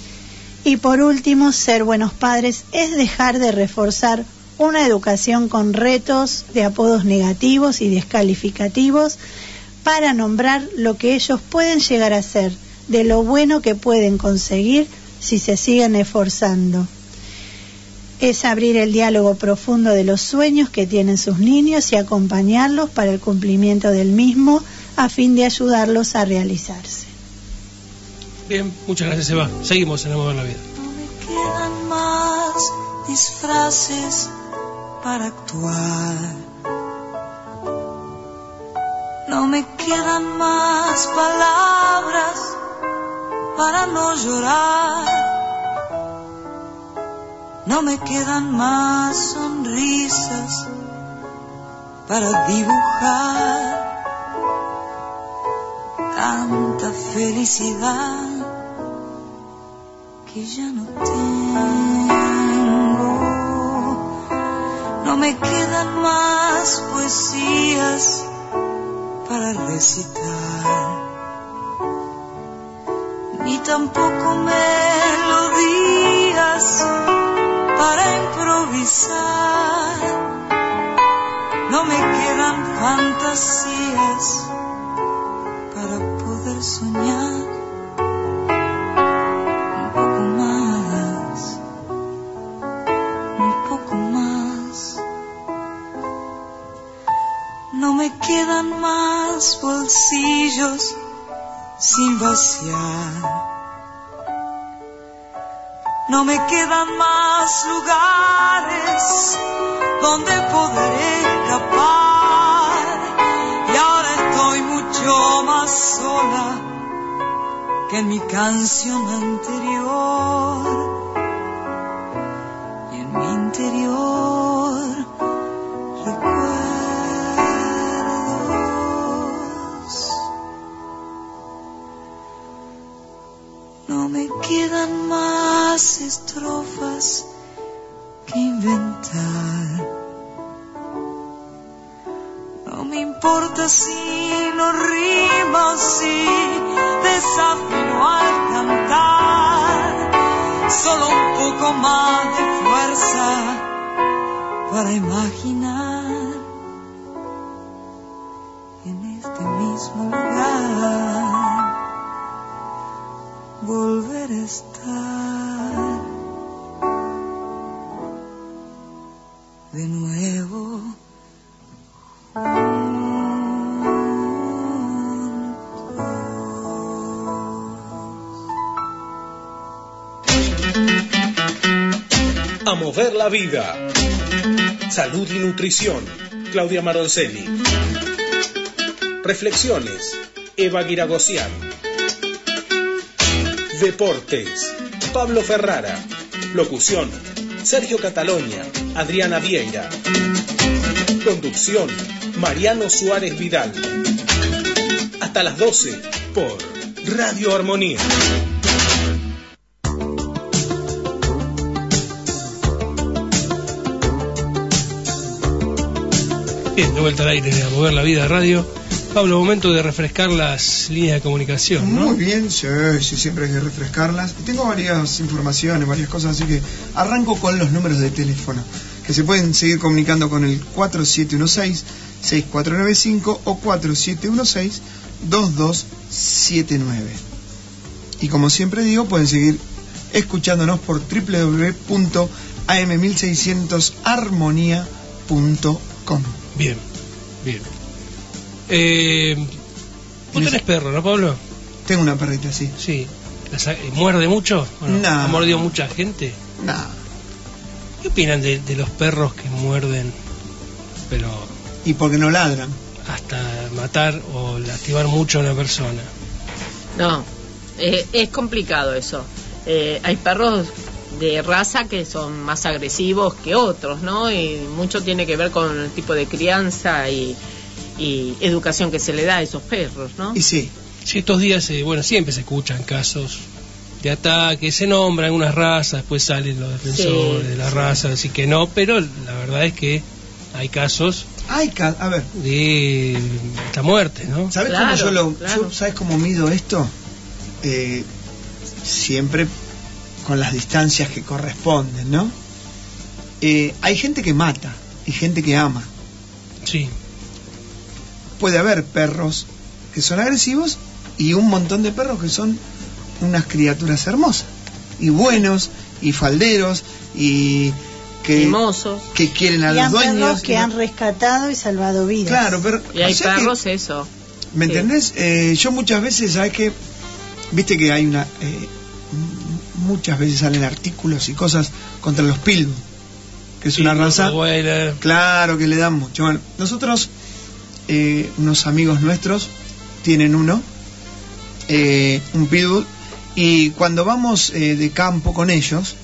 [SPEAKER 5] Y por último, ser buenos padres es dejar de reforzar una educación con retos de apodos negativos y descalificativos para nombrar lo que ellos pueden llegar a ser, de lo bueno que pueden conseguir si se siguen esforzando. Es abrir el diálogo profundo de los sueños que tienen sus niños y acompañarlos para el cumplimiento del mismo a fin de ayudarlos a realizarse.
[SPEAKER 2] Bien, muchas gracias, Eva. Seguimos en Mover la Vida.
[SPEAKER 7] No me quedan más disfraces para actuar. No me quedan más palabras para no llorar. No me quedan más sonrisas para dibujar. Tanta felicidad que ya no tengo. No me quedan más poesías para recitar, ni tampoco melodías para improvisar. No me quedan fantasías para poder soñar un poco más, un poco más. No me quedan más los bolsillos sin vaciar. No me quedan más lugares donde poder escapar, y ahora estoy mucho más sola que en mi canción anterior. Y en mi interior recuerdos. No me quedan más estrofas que inventar. No me importa si no rima o si desafino al cantar. Solo un poco más de fuerza para imaginar en este mismo lugar volver a estar de nuevo.
[SPEAKER 1] A mover la vida. Salud y nutrición. Claudia Maroncelli. Reflexiones. Eva Guiragosian. Deportes. Pablo Ferrara. Locución. Sergio Catalonia. Adriana Vieira. Conducción. Mariano Suárez Vidal. Hasta las 12 por Radio Armonía.
[SPEAKER 2] Bien, de vuelta al aire de A Mover la Vida Radio. Pablo, momento de refrescar las líneas de comunicación, ¿no?
[SPEAKER 3] Muy bien, sí, siempre hay que refrescarlas. Tengo varias informaciones, varias cosas, así que arranco con los números de teléfono, que se pueden seguir comunicando con el 4716-6495 o 4716-2279. Y como siempre digo, pueden seguir escuchándonos por www.am1600armonía.com.
[SPEAKER 2] Bien, bien. Vos tenés perro, ¿no, Pablo?
[SPEAKER 3] Tengo una perrita, sí.
[SPEAKER 2] Sí. ¿Muerde mucho?
[SPEAKER 3] No.
[SPEAKER 2] ¿Ha mordido mucha gente?
[SPEAKER 3] No.
[SPEAKER 2] ¿Qué opinan de los perros que muerden, pero...
[SPEAKER 3] ¿Y porque no ladran?
[SPEAKER 2] Hasta matar o lastimar mucho a una persona.
[SPEAKER 4] No, es complicado eso. Hay perros de raza que son más agresivos que otros, ¿no? Y mucho tiene que ver con el tipo de crianza y educación que se le da a esos perros, ¿no?
[SPEAKER 3] Y sí.
[SPEAKER 2] Sí, estos días, bueno, siempre se escuchan casos de ataque, se nombran unas razas, después salen los defensores de la raza, así que no, pero la verdad es que hay casos
[SPEAKER 3] a ver,
[SPEAKER 2] de esta muerte, ¿no?
[SPEAKER 3] ¿Sabes cómo yo ¿sabes cómo mido esto? Siempre con las distancias que corresponden, ¿no? Hay gente que mata y gente que ama.
[SPEAKER 2] Sí.
[SPEAKER 3] Puede haber perros que son agresivos y un montón de perros que son unas criaturas hermosas y buenos y falderos y
[SPEAKER 4] mimosos,
[SPEAKER 3] que quieren a los dueños,
[SPEAKER 5] perros que han rescatado y salvado vidas.
[SPEAKER 3] Claro, pero
[SPEAKER 4] y hay perros eso.
[SPEAKER 3] ¿Me entendés? Yo muchas veces, ¿sabes qué? Viste que hay muchas veces salen artículos y cosas contra los Pitbull, que es una raza, claro, que le dan mucho. Bueno, nosotros, unos amigos nuestros tienen un Pitbull, y cuando vamos de campo con ellos,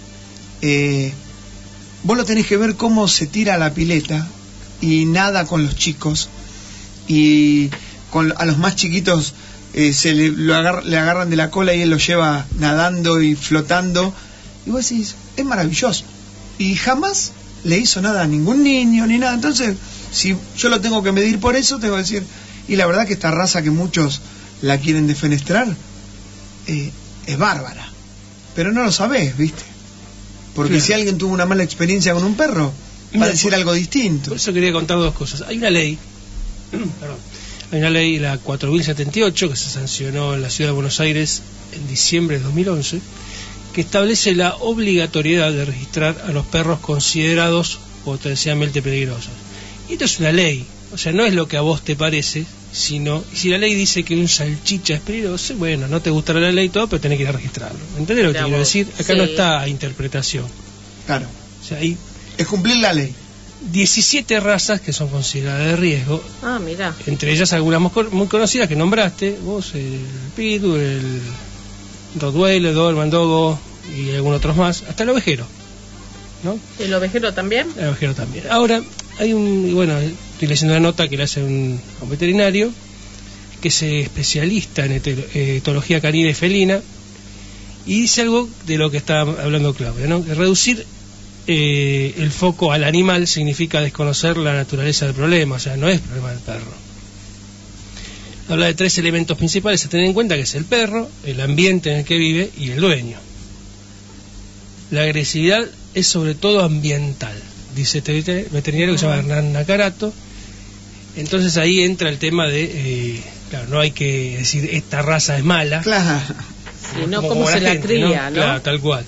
[SPEAKER 3] vos lo tenés que ver cómo se tira a la pileta y nada con los chicos, y a los más chiquitos le agarran de la cola y él lo lleva nadando y flotando, y vos decís, es maravilloso, y jamás le hizo nada a ningún niño ni nada. Entonces, si yo lo tengo que medir por eso, tengo que decir, y la verdad que esta raza que muchos la quieren defenestrar es bárbara, pero no lo sabés, ¿viste? Porque si alguien tuvo una mala experiencia con un perro, va a decir algo distinto.
[SPEAKER 2] Por eso quería contar dos cosas. Hay una ley, hay una ley, la 4078, que se sancionó en la Ciudad de Buenos Aires en diciembre de 2011, que establece la obligatoriedad de registrar a los perros considerados potencialmente peligrosos. Esto es una ley, o sea, no es lo que a vos te parece, sino, si la ley dice que un salchicha es peligroso, bueno, no te gustará la ley y todo, pero tenés que ir a registrarlo. ¿Entendés lo que quiero decir? Acá no está interpretación.
[SPEAKER 3] Claro.
[SPEAKER 2] O sea, hay
[SPEAKER 3] es cumplir la ley.
[SPEAKER 2] 17 razas que son consideradas de riesgo.
[SPEAKER 4] Ah, mira.
[SPEAKER 2] Entre ellas algunas muy conocidas que nombraste, vos, el Pitbull, el Rottweiler, el Doberman Dogo y algunos otros más, hasta el ovejero, ¿no?
[SPEAKER 4] ¿El ovejero también?
[SPEAKER 2] El ovejero también. Ahora, hay estoy leyendo una nota que le hace un veterinario que es especialista en etología canina y felina, y dice algo de lo que está hablando Claudia, ¿no? Que reducir el foco al animal significa desconocer la naturaleza del problema, o sea, no es problema del perro. Habla de 3 elementos principales a tener en cuenta, que es el perro, el ambiente en el que vive y el dueño. La agresividad es sobre todo ambiental, dice este veterinario que se llama Hernán Nacarato. Entonces ahí entra el tema de, claro, no hay que decir esta raza es mala,
[SPEAKER 3] claro,
[SPEAKER 4] sino cómo se la cría, ¿no?
[SPEAKER 2] Claro, tal cual.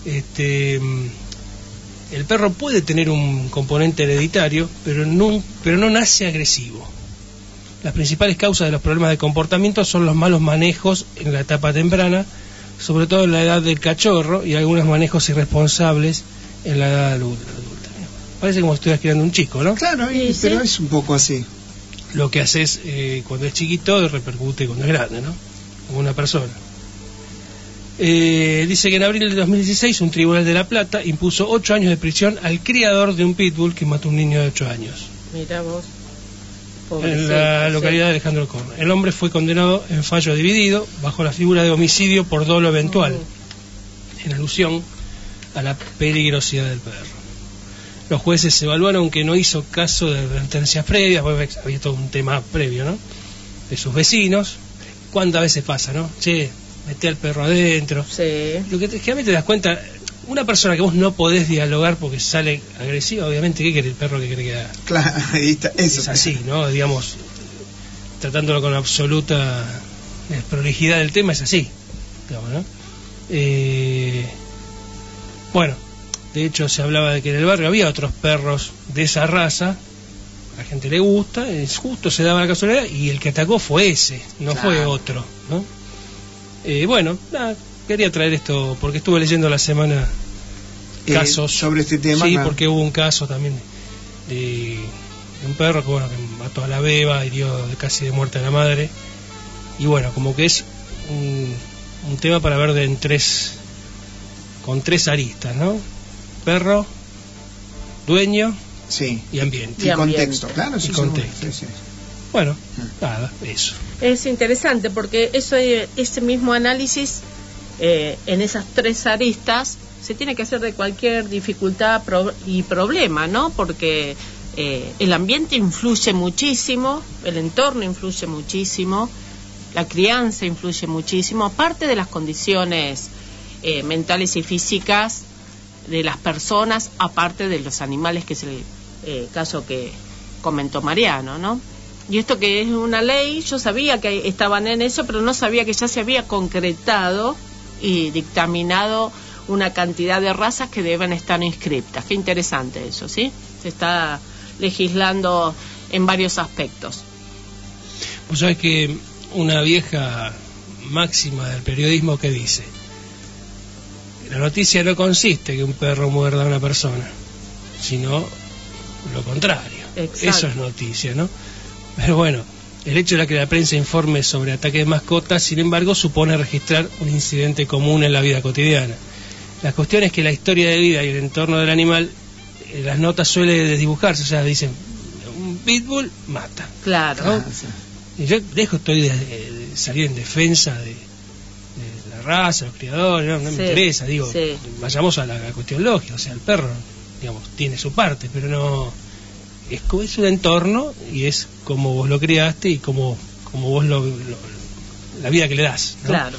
[SPEAKER 2] El perro puede tener un componente hereditario, pero no nace agresivo. Las principales causas de los problemas de comportamiento son los malos manejos en la etapa temprana, sobre todo en la edad del cachorro, y algunos manejos irresponsables en la edad adulta. Parece como si estuvieras criando un chico, ¿no?
[SPEAKER 3] Claro, pero es un poco así.
[SPEAKER 2] Lo que haces cuando es chiquito repercute cuando es grande, ¿no? Como una persona. Dice que en abril de 2016 un tribunal de La Plata impuso 8 años de prisión al criador de un pitbull que mató a un niño de 8 años.
[SPEAKER 4] Mirá vos.
[SPEAKER 2] En la localidad de Alejandro Corna. El hombre fue condenado en fallo dividido bajo la figura de homicidio por dolo eventual, en alusión a la peligrosidad del perro. Los jueces evaluaron que no hizo caso de advertencias previas, porque había todo un tema previo, ¿no? De sus vecinos. ¿Cuántas veces pasa, no? Che, mete al perro adentro.
[SPEAKER 4] Sí.
[SPEAKER 2] Lo que realmente te das cuenta, una persona que vos no podés dialogar porque sale agresiva, obviamente, ¿qué quiere el perro que quiere que haga?
[SPEAKER 3] Claro, ahí está, eso.
[SPEAKER 2] Es así, ¿no? Digamos, tratándolo con absoluta prolijidad del tema, es así, digamos, ¿no? Bueno, de hecho se hablaba de que en el barrio había otros perros de esa raza, a la gente le gusta, es justo, se daba la casualidad, y el que atacó fue ese, no fue otro, ¿no? Bueno, nada, quería traer esto porque estuve leyendo la semana casos
[SPEAKER 3] sobre este tema.
[SPEAKER 2] Sí, porque hubo un caso también de un perro que, bueno, que mató a la beba, hirió casi de muerte a la madre, y bueno, como que es un tema para ver con 3 aristas, ¿no? Perro, dueño,
[SPEAKER 3] sí,
[SPEAKER 2] y ambiente.
[SPEAKER 3] Y contexto, claro,
[SPEAKER 2] y
[SPEAKER 3] sí,
[SPEAKER 2] contexto.
[SPEAKER 3] Sí.
[SPEAKER 2] Bueno, nada, eso.
[SPEAKER 4] Es interesante porque ese mismo análisis en esas 3 aristas se tiene que hacer de cualquier dificultad y problema, ¿no? Porque el ambiente influye muchísimo, el entorno influye muchísimo, la crianza influye muchísimo, aparte de las condiciones mentales y físicas de las personas, aparte de los animales, que es el caso que comentó Mariano, ¿no? Y esto que es una ley, yo sabía que estaban en eso, pero no sabía que ya se había concretado y dictaminado una cantidad de razas que deben estar inscriptas. Qué interesante eso, ¿sí? Se está legislando en varios aspectos.
[SPEAKER 2] Pues sabés que una vieja máxima del periodismo que dice: la noticia no consiste que un perro muerda a una persona, sino lo contrario.
[SPEAKER 4] Exacto.
[SPEAKER 2] Eso es noticia, ¿no? Pero bueno, el hecho de que la prensa informe sobre ataques de mascotas, sin embargo, supone registrar un incidente común en la vida cotidiana. La cuestión es que la historia de vida y el entorno del animal, las notas suelen desdibujarse, o sea, dicen, un pitbull mata.
[SPEAKER 4] Claro.
[SPEAKER 2] ¿No? Y yo estoy de salir en defensa de la raza, los criadores, no me interesa, digo, vayamos a la cuestión lógica, o sea, el perro, digamos, tiene su parte, pero no... Es un entorno y es como vos lo criaste y como vos la vida que le das, ¿no?
[SPEAKER 4] Claro.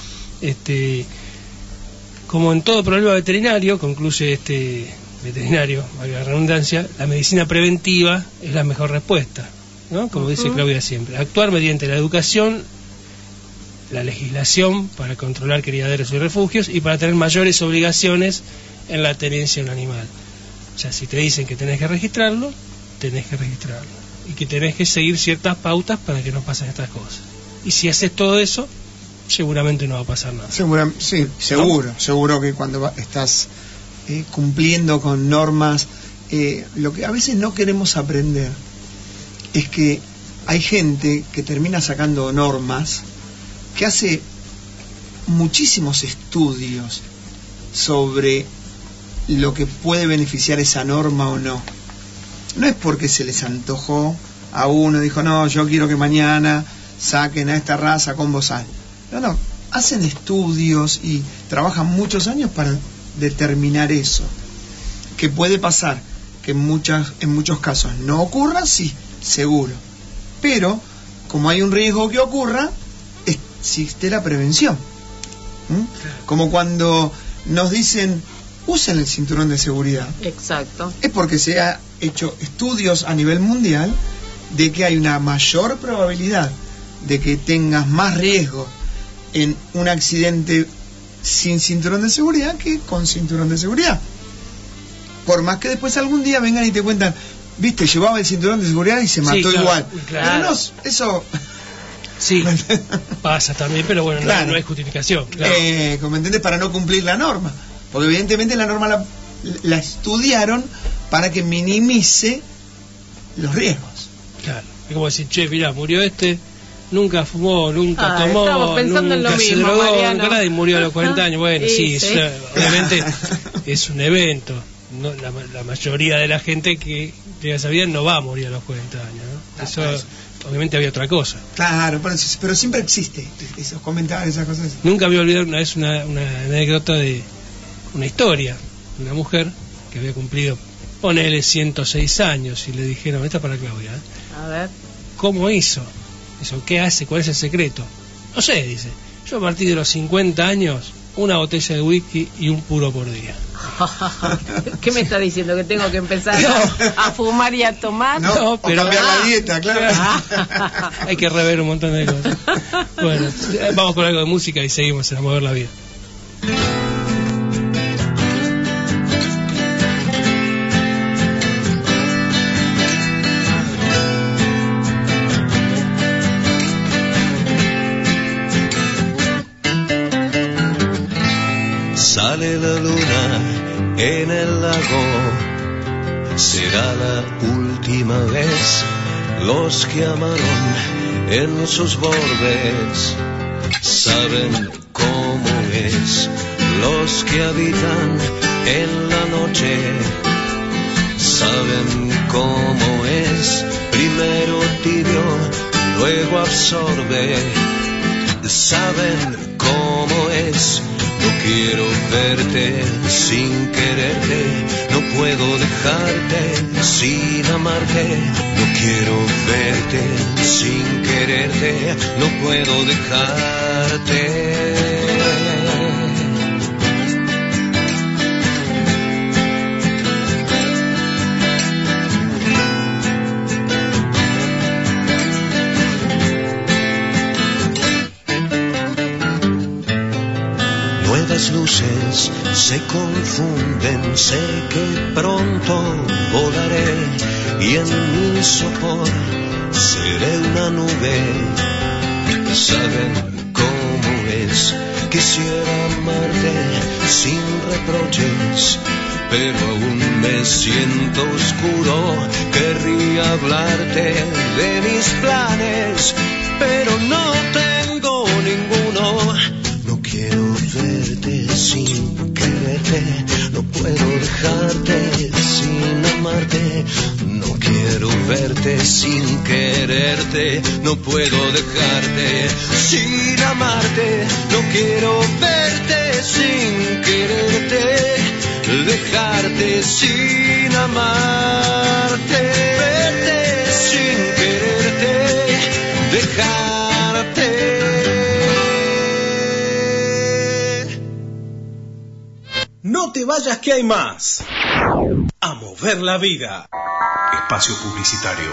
[SPEAKER 2] Como en todo problema veterinario, concluye este veterinario, valga la redundancia, la medicina preventiva es la mejor respuesta, ¿no? Como dice Claudia siempre, actuar mediante la educación, la legislación para controlar criaderos y refugios y para tener mayores obligaciones en la tenencia de un animal. O sea, si te dicen que tenés que registrarlo, tenés que registrarlo y que tenés que seguir ciertas pautas para que no pasen estas cosas. Y si haces todo eso, seguramente no va a pasar nada.
[SPEAKER 3] Sí, seguro que cuando estás cumpliendo con normas, lo que a veces no queremos aprender es que hay gente que termina sacando normas, que hace muchísimos estudios sobre lo que puede beneficiar esa norma o no. No es porque se les antojó a uno, dijo, no, yo quiero que mañana saquen a esta raza con bozal. No, hacen estudios y trabajan muchos años para determinar eso. ¿Qué puede pasar? Que en muchos casos no ocurra, sí, seguro. Pero, como hay un riesgo que ocurra, existe la prevención. Como cuando nos dicen, usen el cinturón de seguridad.
[SPEAKER 4] Exacto.
[SPEAKER 3] Es porque se ha hecho estudios a nivel mundial de que hay una mayor probabilidad de que tengas más riesgo en un accidente sin cinturón de seguridad que con cinturón de seguridad. Por más que después algún día vengan y te cuentan, viste, llevaba el cinturón de seguridad y se mató igual.
[SPEAKER 2] Claro.
[SPEAKER 3] Pero no, eso...
[SPEAKER 2] Sí, pasa también, pero bueno, claro. no es justificación. Claro.
[SPEAKER 3] ¿Me entendés? Para no cumplir la norma. Porque evidentemente la norma la estudiaron para que minimice los riesgos.
[SPEAKER 2] Claro, es como decir, che, mirá, murió nunca fumó, nunca tomó, nunca se drogó, nunca nada, y murió a los 40 años. Bueno, sí. Obviamente es un evento. No, la mayoría de la gente que llega a esa vida no va a morir a los 40 años, ¿no? Eso, obviamente había otra cosa.
[SPEAKER 3] Claro, pero siempre existe esos comentarios, esas cosas.
[SPEAKER 2] Nunca voy a olvidar una vez una anécdota de una historia de una mujer que había cumplido, ponele 106 años, y le dijeron, esta para Claudia,
[SPEAKER 4] A ver.
[SPEAKER 2] ¿Cómo hizo? Eso, ¿qué hace? ¿Cuál es el secreto? No sé, dice, yo a partir de los 50 años, una botella de whisky y un puro por día.
[SPEAKER 4] ¿Qué me está diciendo? ¿Que tengo que empezar a fumar y a tomar?
[SPEAKER 3] No, pero cambiar la dieta, claro.
[SPEAKER 2] Hay que rever un montón de cosas. Bueno, vamos con algo de música y seguimos en A Mover la Vida.
[SPEAKER 13] Sale la luna en el lago, será la última vez. Los que amaron en sus bordes saben cómo es. Los que habitan en la noche saben cómo es. Primero tibio, luego absorbe. Saben cómo es. No quiero verte sin quererte, no puedo dejarte sin amarte. No quiero verte sin quererte, no puedo dejarte. Nuevas luces se confunden, sé que pronto volaré y en mi sopor seré una nube. Saben cómo es, quisiera amarte sin reproches, pero aún me siento oscuro. Querría hablarte de mis planes, pero no tengo ninguno. No quiero verte sin quererte, no puedo dejarte sin amarte. No quiero verte sin quererte, no puedo dejarte sin amarte. No quiero verte sin quererte, dejarte sin amarte. Verte sin quererte, dejarte.
[SPEAKER 1] No te vayas, que hay más. A Mover la Vida.
[SPEAKER 8] Espacio publicitario.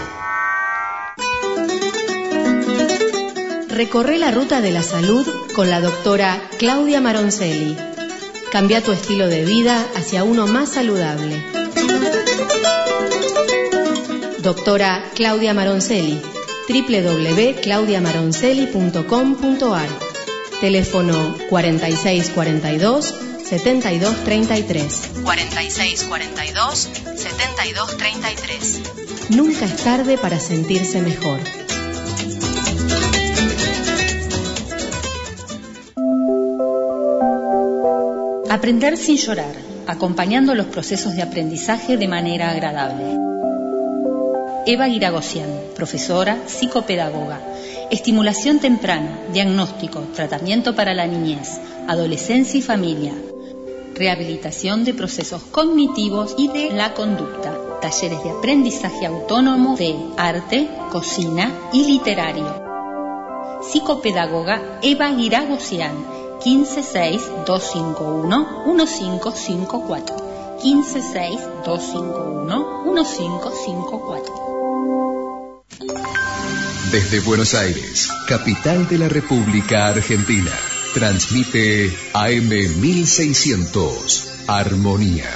[SPEAKER 9] Recorre la ruta de la salud con la doctora Claudia Maroncelli. Cambia tu estilo de vida hacia uno más saludable. Doctora Claudia Maroncelli, www.claudiamaroncelli.com.ar. Teléfono 4642-7233. 4642-7233. Nunca es tarde para sentirse mejor.
[SPEAKER 10] Aprender sin llorar, acompañando los procesos de aprendizaje de manera agradable. Eva Guiragosian, profesora, psicopedagoga. Estimulación temprana, diagnóstico, tratamiento para la niñez, adolescencia y familia. Rehabilitación de procesos cognitivos y de la conducta. Talleres de aprendizaje autónomo de arte, cocina y literario. Psicopedagoga Eva Guiragosian, 156-251-1554. 156-251-1554.
[SPEAKER 11] Desde Buenos Aires, capital de la República Argentina, transmite AM 1600, Armonía.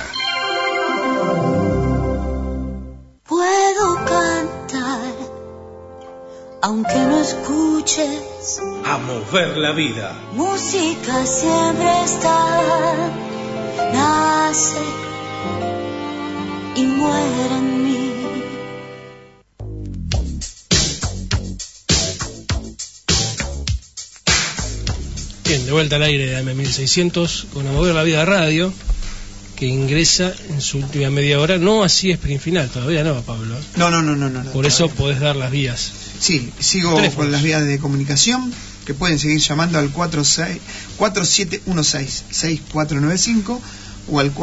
[SPEAKER 7] Puedo cantar, aunque no escuches.
[SPEAKER 1] A mover la vida.
[SPEAKER 7] Música siempre está, nace y muere en mí.
[SPEAKER 2] Bien, de vuelta al aire de AM1600 con A Mover la Vida Radio, que ingresa en su última media hora. No así sprint final, todavía no, Pablo.
[SPEAKER 3] No.
[SPEAKER 2] Por eso podés dar las vías.
[SPEAKER 3] Sí, sigo con las vías de comunicación, que pueden seguir llamando al 4716-6495 o al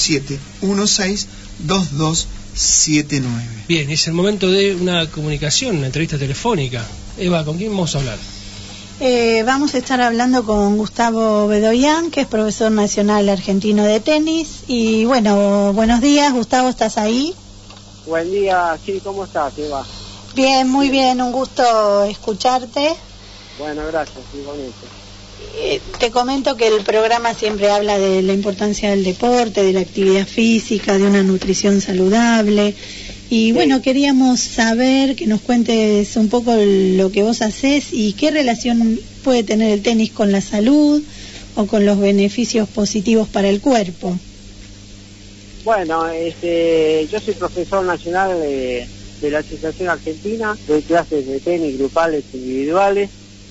[SPEAKER 3] 4716-2279.
[SPEAKER 2] Bien, es el momento de una comunicación, una entrevista telefónica. Eva, ¿con quién vamos a hablar?
[SPEAKER 5] Vamos a estar hablando con Gustavo Bedoyan, que es profesor nacional argentino de tenis. Y bueno, buenos días, Gustavo, ¿estás ahí?
[SPEAKER 14] Buen día, sí, ¿cómo estás, Eva?
[SPEAKER 5] Bien, muy bien, un gusto escucharte.
[SPEAKER 14] Bueno, gracias, igualmente.
[SPEAKER 5] Te comento que el programa siempre habla de la importancia del deporte, de la actividad física, de una nutrición saludable. Y bueno, queríamos saber que nos cuentes un poco lo que vos hacés y qué relación puede tener el tenis con la salud o con los beneficios positivos para el cuerpo.
[SPEAKER 14] Bueno, yo soy profesor nacional de la Asociación Argentina, doy clases de tenis grupales e individuales.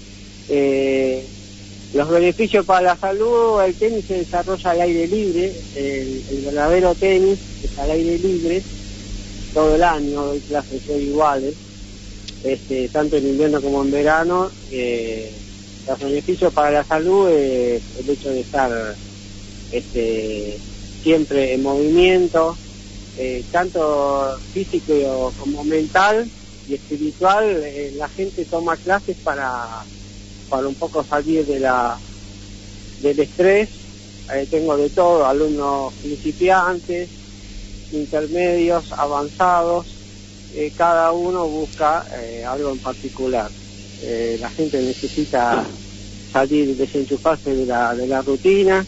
[SPEAKER 14] Los beneficios para la salud: el tenis se desarrolla al aire libre, el verdadero tenis es al aire libre. Todo el año doy clases iguales, tanto en invierno como en verano. Los beneficios para la salud es el hecho de estar siempre en movimiento, tanto físico como mental y espiritual. La gente toma clases para un poco salir del estrés. Tengo de todo, alumnos principiantes, intermedios, avanzados. Cada uno busca algo en particular. La gente necesita salir, desenchufarse de la rutina,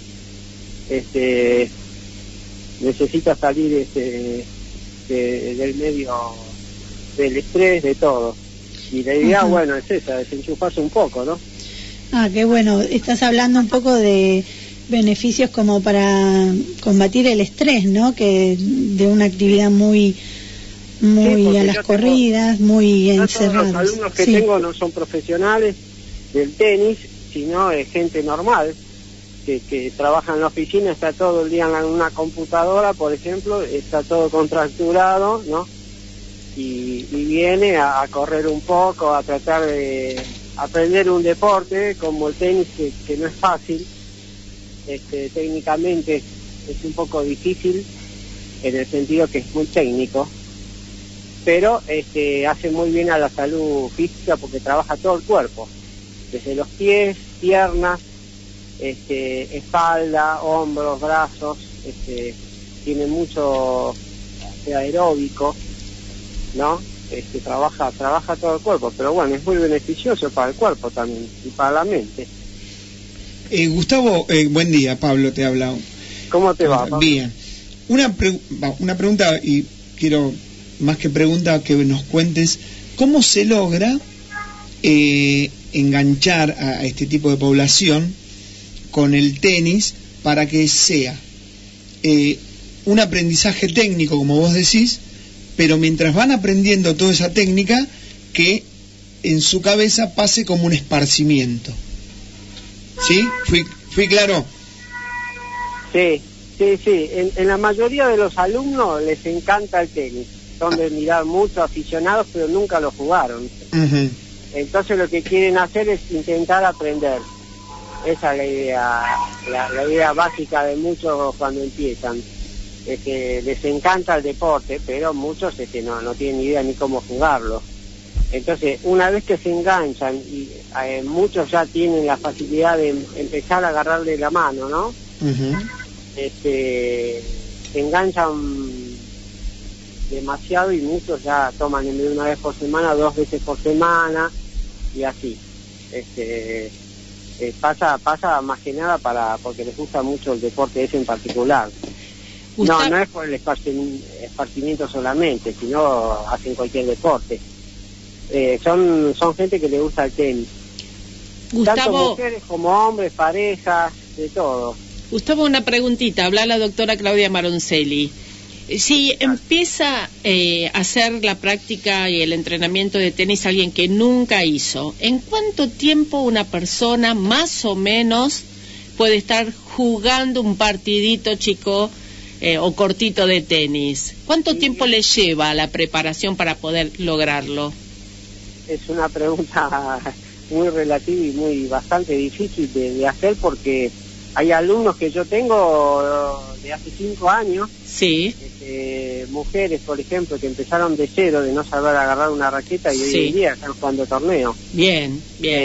[SPEAKER 14] necesita salir del medio del estrés, de todo. Y la idea, bueno, es esa, desenchufarse un poco, ¿no?
[SPEAKER 5] Ah, qué bueno. Estás hablando un poco de beneficios como para combatir el estrés, ¿no? Que de una actividad muy a las corridas, muy encerrados.
[SPEAKER 14] Los alumnos que tengo no son profesionales del tenis, sino gente normal que trabaja en la oficina, está todo el día en una computadora, por ejemplo, está todo contracturado, ¿no? Y viene a correr un poco, a tratar de aprender un deporte como el tenis, que no es fácil. Técnicamente es un poco difícil, en el sentido que es muy técnico, pero hace muy bien a la salud física porque trabaja todo el cuerpo, desde los pies, piernas, espalda, hombros, brazos. Tiene mucho aeróbico, ¿no? Trabaja todo el cuerpo, pero bueno, es muy beneficioso para el cuerpo también y para la mente.
[SPEAKER 3] Gustavo, buen día, Pablo te habla.
[SPEAKER 14] ¿Cómo te va, Pablo?
[SPEAKER 3] Bien. Una pregunta, y quiero más que pregunta, que nos cuentes cómo se logra enganchar a este tipo de población con el tenis para que sea un aprendizaje técnico, como vos decís, pero mientras van aprendiendo toda esa técnica, que en su cabeza pase como un esparcimiento. ¿Sí? ¿Fui claro?
[SPEAKER 14] Sí. En la mayoría de los alumnos les encanta el tenis. Son de mirar mucho, aficionados, pero nunca lo jugaron.
[SPEAKER 3] Uh-huh.
[SPEAKER 14] Entonces lo que quieren hacer es intentar aprender. Esa es la idea, la idea básica de muchos cuando empiezan. Les encanta el deporte, pero muchos no tienen idea ni cómo jugarlo. Entonces, una vez que se enganchan, y muchos ya tienen la facilidad de empezar a agarrarle la mano, ¿no?
[SPEAKER 3] Uh-huh.
[SPEAKER 14] Se enganchan demasiado y muchos ya toman en vez de una vez por semana, 2 veces por semana, y así. Pasa más que nada porque les gusta mucho el deporte ese en particular. No es por el esparcimiento solamente, sino hacen cualquier deporte. Son gente que le gusta el tenis.
[SPEAKER 4] Gustavo,
[SPEAKER 14] tanto mujeres como hombres, parejas, de todo.
[SPEAKER 4] Gustavo, una preguntita, habla la doctora Claudia Maroncelli. Si empieza a hacer la práctica y el entrenamiento de tenis alguien que nunca hizo, ¿en cuánto tiempo una persona más o menos puede estar jugando un partidito chico o cortito de tenis? ¿Cuánto tiempo le lleva la preparación para poder lograrlo?
[SPEAKER 14] Es una pregunta muy relativa y bastante difícil de hacer, porque hay alumnos que yo tengo de hace 5 años,
[SPEAKER 4] sí,
[SPEAKER 14] mujeres, por ejemplo, que empezaron de cero, de no saber agarrar una raqueta, y hoy en día están jugando torneos.
[SPEAKER 4] Bien.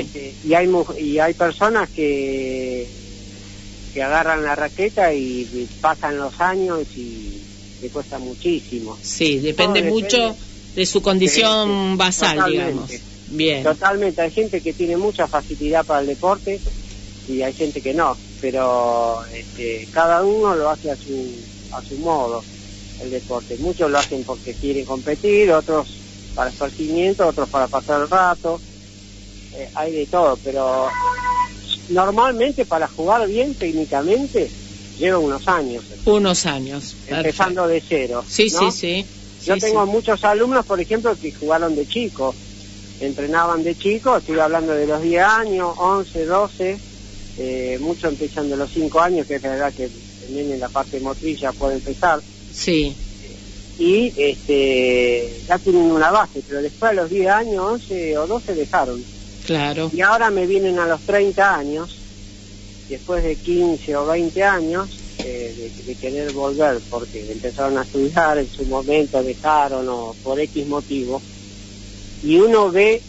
[SPEAKER 14] Y hay personas que agarran la raqueta y pasan los años y le cuesta muchísimo.
[SPEAKER 4] Sí, depende mucho de su condición basal, totalmente, digamos. Bien.
[SPEAKER 14] Totalmente, hay gente que tiene mucha facilidad para el deporte y hay gente que no, pero cada uno lo hace a su modo, el deporte. Muchos lo hacen porque quieren competir, otros para esparcimiento, otros para pasar el rato, hay de todo, pero normalmente para jugar bien técnicamente lleva unos años. Empezando de cero.
[SPEAKER 4] Sí,
[SPEAKER 14] ¿no?
[SPEAKER 4] sí.
[SPEAKER 14] Yo tengo muchos alumnos, por ejemplo, que jugaron de chicos, entrenaban de chicos, estoy hablando de los 10 años, 11, 12, muchos empiezan de los 5 años, que es la verdad que también en la parte motriz ya puede empezar.
[SPEAKER 4] Sí.
[SPEAKER 14] Y ya tienen una base, pero después a los 10 años, 11 o 12 dejaron.
[SPEAKER 4] Claro.
[SPEAKER 14] Y ahora me vienen a los 30 años, después de 15 o 20 años, de querer volver, porque empezaron a estudiar, en su momento dejaron, o por X motivo, y uno ve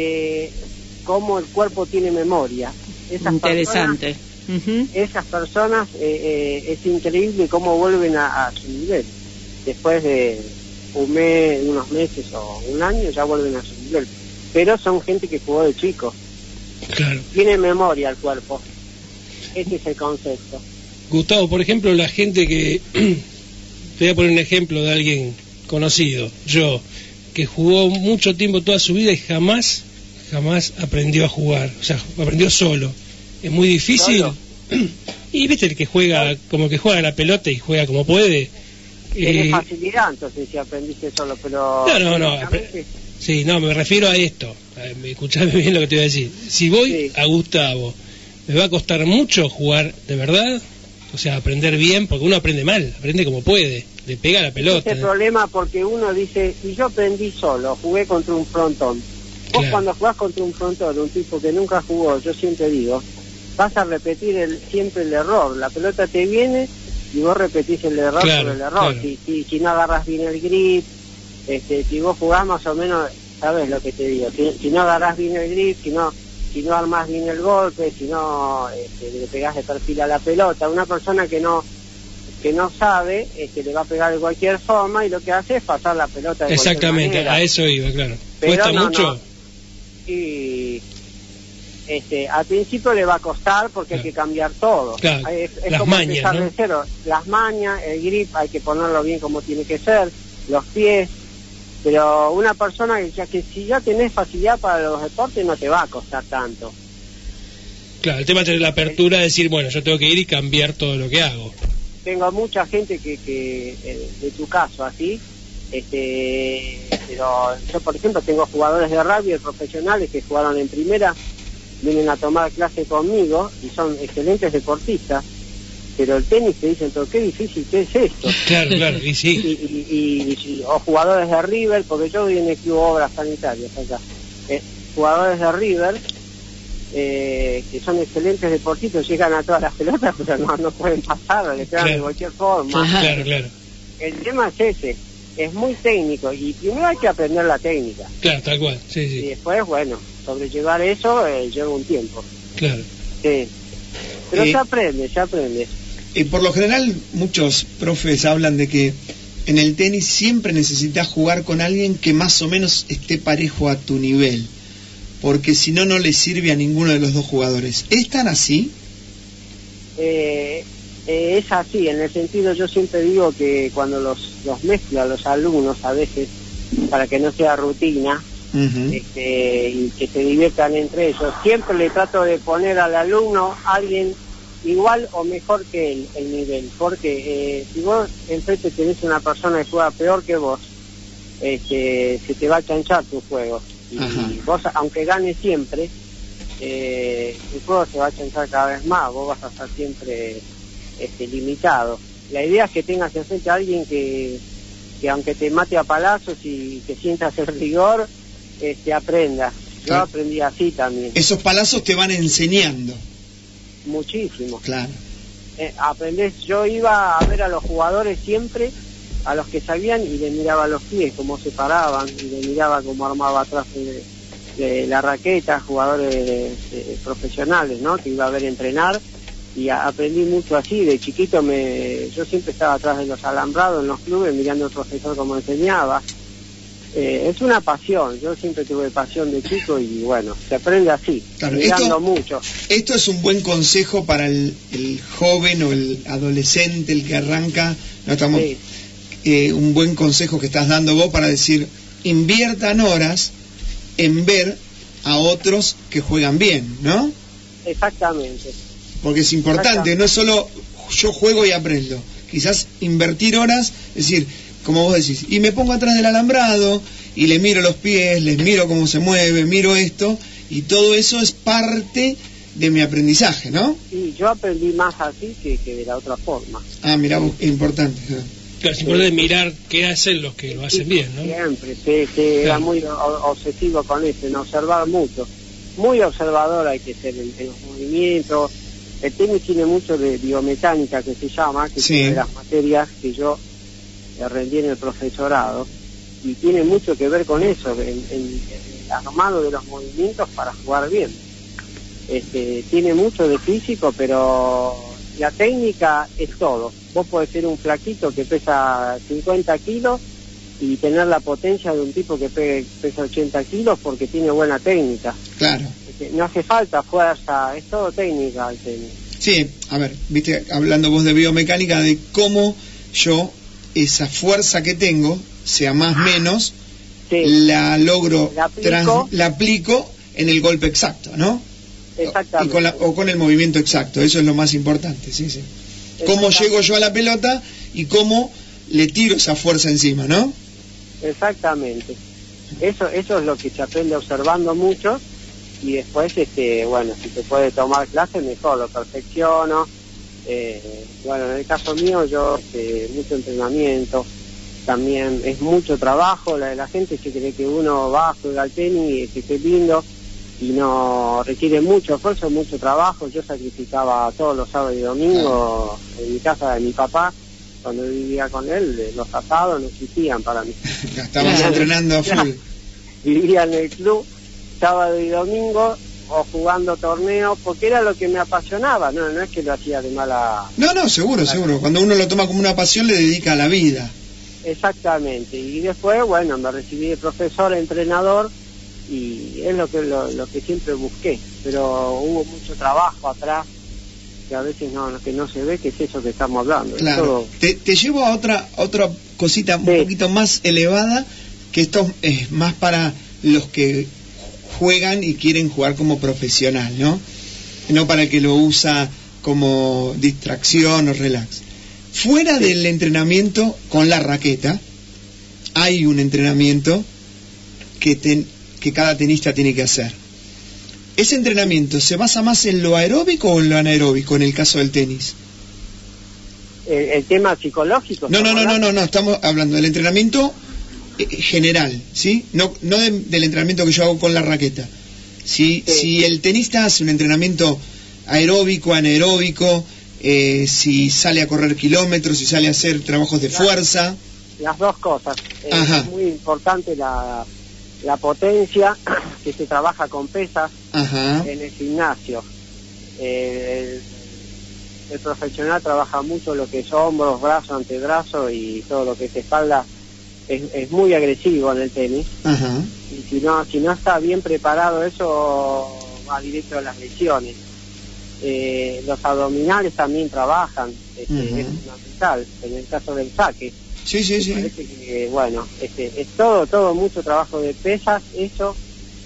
[SPEAKER 14] cómo el cuerpo tiene memoria.
[SPEAKER 4] Interesante.
[SPEAKER 14] Esas personas, es increíble cómo vuelven a su nivel. Después de unos meses o un año ya vuelven a su nivel. Pero son gente que jugó de chico.
[SPEAKER 2] Claro.
[SPEAKER 14] Tiene memoria el cuerpo. Ese es el concepto.
[SPEAKER 2] Gustavo, por ejemplo, la gente que... Te voy a poner un ejemplo de alguien conocido. Yo, que jugó mucho tiempo, toda su vida, y jamás aprendió a jugar. O sea, aprendió solo. Es muy difícil. ¿Solo? Y viste el que juega, como que juega la pelota y juega como puede.
[SPEAKER 14] Tiene facilidad, entonces, si aprendiste solo, pero...
[SPEAKER 2] No. Sí, no, me refiero a esto. Escuchame bien lo que te voy a decir. Si voy a Gustavo, ¿me va a costar mucho jugar de verdad? O sea, aprender bien, porque uno aprende mal, aprende como puede, le pega la pelota.
[SPEAKER 14] Ese problema, porque uno dice, y yo aprendí solo, jugué contra un frontón. Vos cuando jugás contra un frontón, un tipo que nunca jugó, yo siempre digo, vas a repetir siempre el error. La pelota te viene y vos repetís el error sobre el error. Claro. Si no agarras bien el grip, si vos jugás más o menos, sabes lo que te digo. Si no agarrás bien el grip, si no armás bien el golpe, si no le pegás de perfil a la pelota, una persona que no sabe, le va a pegar de cualquier forma, y lo que hace es pasar la pelota de
[SPEAKER 2] exactamente,
[SPEAKER 14] cualquier manera.
[SPEAKER 2] A eso iba, claro.
[SPEAKER 14] Pero
[SPEAKER 2] ¿cuesta mucho?
[SPEAKER 14] No. Y al principio le va a costar, porque hay que cambiar todo.
[SPEAKER 2] Claro.
[SPEAKER 14] Es
[SPEAKER 2] las
[SPEAKER 14] como
[SPEAKER 2] mañas,
[SPEAKER 14] empezar
[SPEAKER 2] ¿no?
[SPEAKER 14] de cero. Las mañas, el grip hay que ponerlo bien como tiene que ser, los pies, Pero una persona que si ya tenés facilidad para los deportes no te va a costar tanto.
[SPEAKER 2] Claro, el tema es tener la apertura de decir, bueno, yo tengo que ir y cambiar todo lo que hago.
[SPEAKER 14] Tengo mucha gente que de tu caso así, pero yo por ejemplo tengo jugadores de rugby profesionales que jugaron en primera, vienen a tomar clase conmigo y son excelentes deportistas, pero el tenis te dicen, pero qué difícil que es esto.
[SPEAKER 2] Claro, y sí.
[SPEAKER 14] O jugadores de River, porque yo voy en el Club Obras Sanitarias acá, jugadores de River, que son excelentes deportistas, llegan a todas las pelotas, pero no pueden pasar, le pegan de cualquier forma.
[SPEAKER 2] Claro.
[SPEAKER 14] El tema es ese, es muy técnico, y primero hay que aprender la técnica.
[SPEAKER 2] Claro, tal cual, sí.
[SPEAKER 14] Y después, bueno, sobrellevar eso lleva un tiempo.
[SPEAKER 2] Claro.
[SPEAKER 14] Sí. Pero se aprende.
[SPEAKER 3] Por lo general, muchos profes hablan de que en el tenis siempre necesitas jugar con alguien que más o menos esté parejo a tu nivel, porque si no, no le sirve a ninguno de los dos jugadores. ¿Es tan así?
[SPEAKER 14] Es así, en el sentido, yo siempre digo que cuando los mezclo a los alumnos a veces, para que no sea rutina, y que se diviertan entre ellos, siempre le trato de poner al alumno alguien igual o mejor que él, el nivel, porque si vos enfrente tenés una persona que juega peor que vos, se te va a chanchar tu juego, y vos, aunque ganes siempre, tu juego se va a chanchar cada vez más, vos vas a estar siempre limitado. La idea es que tengas enfrente a alguien que aunque te mate a palazos y que sientas el rigor, aprenda. Yo aprendí así también.
[SPEAKER 3] Esos palazos te van enseñando.
[SPEAKER 14] Muchísimo.
[SPEAKER 3] Claro.
[SPEAKER 14] Aprendés. Yo iba a ver a los jugadores siempre, a los que sabían, y le miraba los pies, cómo se paraban, y le miraba cómo armaba atrás de la raqueta, jugadores profesionales, ¿no? Que iba a ver entrenar, y aprendí mucho así. De chiquito yo siempre estaba atrás de los alambrados en los clubes, mirando al profesor cómo enseñaba. Es una pasión, yo siempre tuve pasión de chico y bueno, se aprende así, mirando mucho.
[SPEAKER 3] Esto es un buen consejo para el joven o el adolescente, el que arranca, no estamos, un buen consejo que estás dando vos para decir, inviertan horas en ver a otros que juegan bien, ¿no?
[SPEAKER 14] Exactamente.
[SPEAKER 3] Porque es importante, no es solo yo juego y aprendo, quizás invertir horas, es decir, como vos decís, y me pongo atrás del alambrado y le miro los pies, les miro cómo se mueve, miro esto, y todo eso es parte de mi aprendizaje, ¿no?
[SPEAKER 14] Sí, yo aprendí más así que de la otra forma.
[SPEAKER 3] Mira, es importante.
[SPEAKER 2] Claro, es importante mirar qué hacen los que lo hacen bien, ¿no?
[SPEAKER 14] Siempre, era muy obsesivo con eso, en observar mucho. Muy observador hay que ser en los movimientos. El tenis tiene mucho de biomecánica, que se llama, que es una de las materias que yo rendí en el profesorado, y tiene mucho que ver con eso, en el armado de los movimientos para jugar bien. Tiene mucho de físico, pero la técnica es todo. Vos podés ser un flaquito que pesa 50 kilos y tener la potencia de un tipo que pesa 80 kilos porque tiene buena técnica.
[SPEAKER 3] Claro.
[SPEAKER 14] No hace falta fuerza, es todo técnica el tenis.
[SPEAKER 3] Sí, a ver, viste, hablando vos de biomecánica, de cómo yo esa fuerza que tengo, sea más menos, la logro, la aplico en el golpe exacto, ¿no?
[SPEAKER 14] Exactamente.
[SPEAKER 3] O con el movimiento exacto, eso es lo más importante, sí. Cómo llego yo a la pelota y cómo le tiro esa fuerza encima, ¿no?
[SPEAKER 14] Exactamente. Eso es lo que se aprende observando mucho, y después, bueno, si se puede tomar clases, mejor, lo perfecciono. Bueno, en el caso mío, yo mucho entrenamiento, también es mucho trabajo. La gente se cree que uno va, juega al tenis, que es lindo, y no, requiere mucho esfuerzo, mucho trabajo. Yo sacrificaba todos los sábados y domingos en mi casa de mi papá, cuando vivía con él. Los asados no existían para mí.
[SPEAKER 3] Estabas entrenando a full.
[SPEAKER 14] Vivía en el club sábado y domingo, o jugando torneos, porque era lo que me apasionaba, no es que lo hacía de mala...
[SPEAKER 3] No, seguro. Cuando uno lo toma como una pasión, le dedica a la vida.
[SPEAKER 14] Exactamente. Y después, bueno, me recibí de profesor, entrenador, y es lo que siempre busqué. Pero hubo mucho trabajo atrás, que a veces no se ve, que es eso que estamos hablando.
[SPEAKER 3] Claro. Te llevo a otra cosita un poquito más elevada. que esto es más para los que juegan y quieren jugar como profesional, ¿no? No para el que lo usa como distracción o relax. Fuera del entrenamiento con la raqueta, hay un entrenamiento que cada tenista tiene que hacer. ¿Ese entrenamiento se basa más en lo aeróbico o en lo anaeróbico en el caso del tenis?
[SPEAKER 14] El tema psicológico.
[SPEAKER 3] No, estamos hablando del entrenamiento general, ¿sí? No del entrenamiento que yo hago con la raqueta. Si el tenista hace un entrenamiento aeróbico, anaeróbico, si sale a correr kilómetros, si sale a hacer trabajos de fuerza.
[SPEAKER 14] Las dos cosas. Es muy importante la potencia, que se trabaja con pesas en el gimnasio. El profesional trabaja mucho lo que es hombros, brazos, antebrazo y todo lo que es espalda. Es muy agresivo en el tenis. Y si no está bien preparado, eso va directo a las lesiones. Los abdominales también trabajan, es fundamental en el caso del saque.
[SPEAKER 3] Sí.
[SPEAKER 14] Parece que, bueno, es todo mucho trabajo de pesas, eso,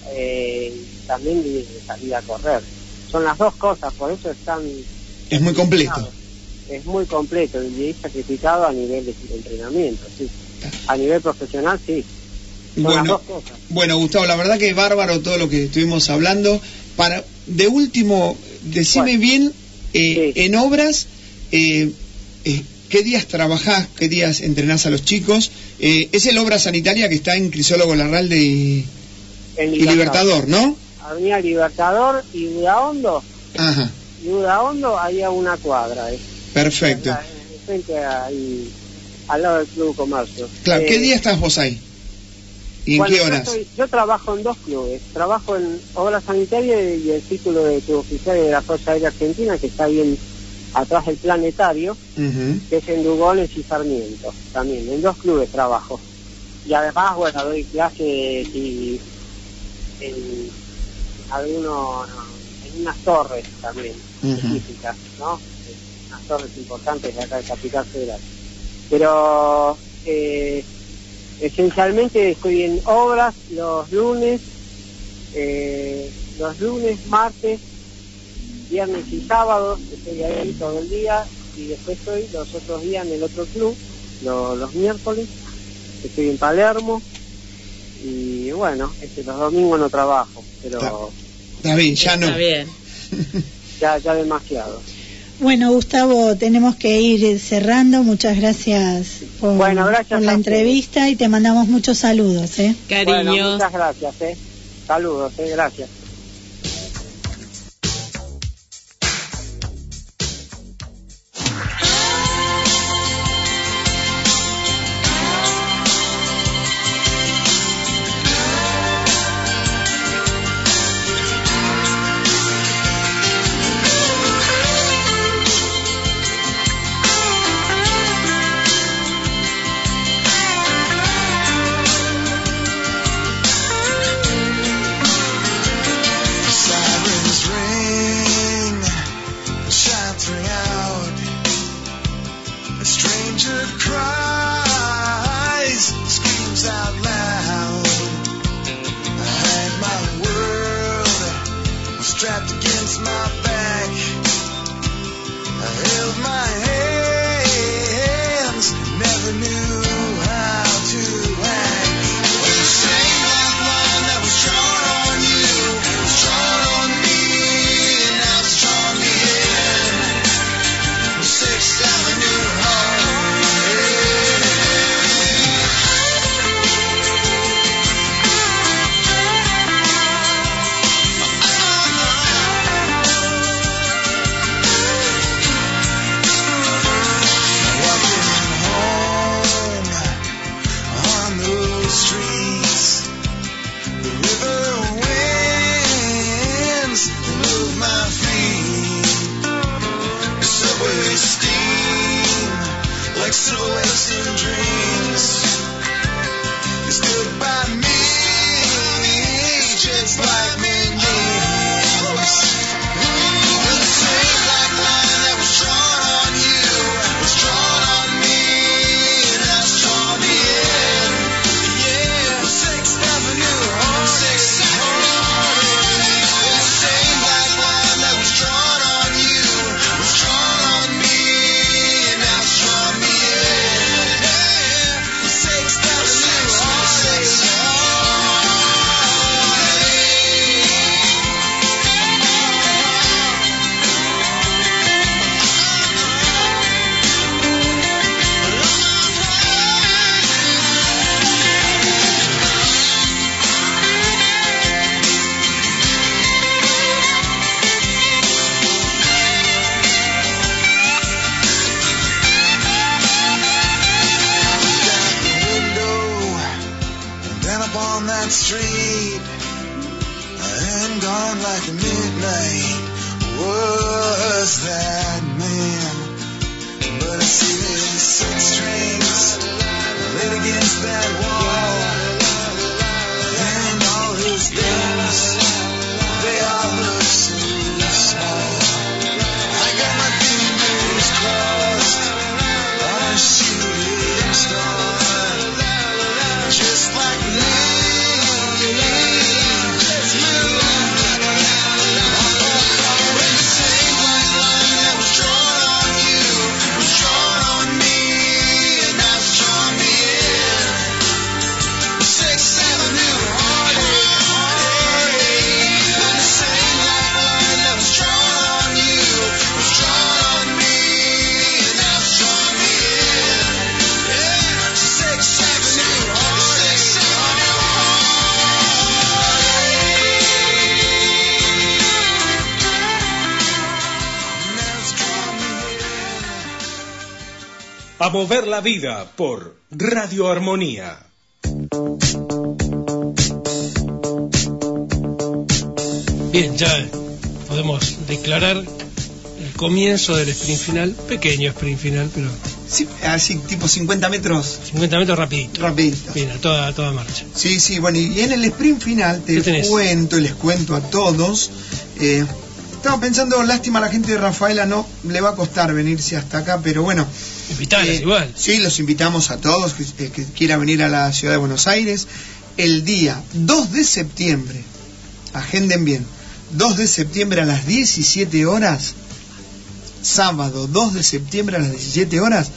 [SPEAKER 14] también de salir a correr. Son las dos cosas, por eso
[SPEAKER 3] es muy completo.
[SPEAKER 14] Es muy completo y es sacrificado a nivel de entrenamiento, sí. A nivel profesional, sí. Son las dos cosas.
[SPEAKER 3] Bueno, Gustavo, la verdad que es bárbaro todo lo que estuvimos hablando. De último, decime bien, en obras, ¿qué días trabajás, qué días entrenás a los chicos? Es el obra sanitaria que está en Crisólogo Larralde y Libertador, ¿no?
[SPEAKER 14] Avenida Libertador y Udaondo. Y Udaondo, ahí a una cuadra.
[SPEAKER 3] Perfecto.
[SPEAKER 14] Frente ahí, al lado del Club Comercio.
[SPEAKER 3] Claro, ¿qué día estás vos ahí? ¿Y en qué horas?
[SPEAKER 14] Yo trabajo en dos clubes. Trabajo en obra sanitaria y el título de suboficial de la Fuerza Aérea Argentina, que está bien atrás del planetario, que es en Lugones y Sarmiento. También, en dos clubes trabajo. Y además, bueno, doy clases y en unas torres también, específicas, ¿no? Unas torres importantes de acá de Capital Federal. Pero esencialmente estoy en obras los lunes, martes, viernes y sábados, estoy ahí todo el día, y después estoy los otros días en el otro club, los miércoles, estoy en Palermo, y bueno, los domingos no trabajo, pero...
[SPEAKER 3] Está bien, ya no.
[SPEAKER 4] Está bien.
[SPEAKER 14] Ya demasiado.
[SPEAKER 5] Bueno, Gustavo, tenemos que ir cerrando. Muchas gracias por la entrevista y te mandamos muchos saludos.
[SPEAKER 4] Cariños.
[SPEAKER 14] Bueno, muchas gracias. Saludos, gracias.
[SPEAKER 15] street and gone like midnight was that man. But I see his 6 strings laid against that wall, and all his days, they all look so small. I got my fingers crossed on a shooting star, just like me.
[SPEAKER 1] A mover la vida por Radio Armonía.
[SPEAKER 2] Bien, ya podemos declarar el comienzo del sprint final, pequeño sprint final, pero...
[SPEAKER 3] Sí, así, tipo 50 metros.
[SPEAKER 2] 50 metros rapidito.
[SPEAKER 3] Rapidito.
[SPEAKER 2] Bien, a toda marcha.
[SPEAKER 3] Sí, sí, bueno, y en el sprint final les cuento a todos. Estaba pensando, lástima a la gente de Rafaela, no le va a costar venirse hasta acá, pero bueno.
[SPEAKER 2] Invitarlos igual.
[SPEAKER 3] Sí, los invitamos a todos que quieran venir a la ciudad de Buenos Aires. El día 2 de septiembre, agenden bien, 2 de septiembre a las 17 horas, sábado 2 de septiembre a las 17 horas,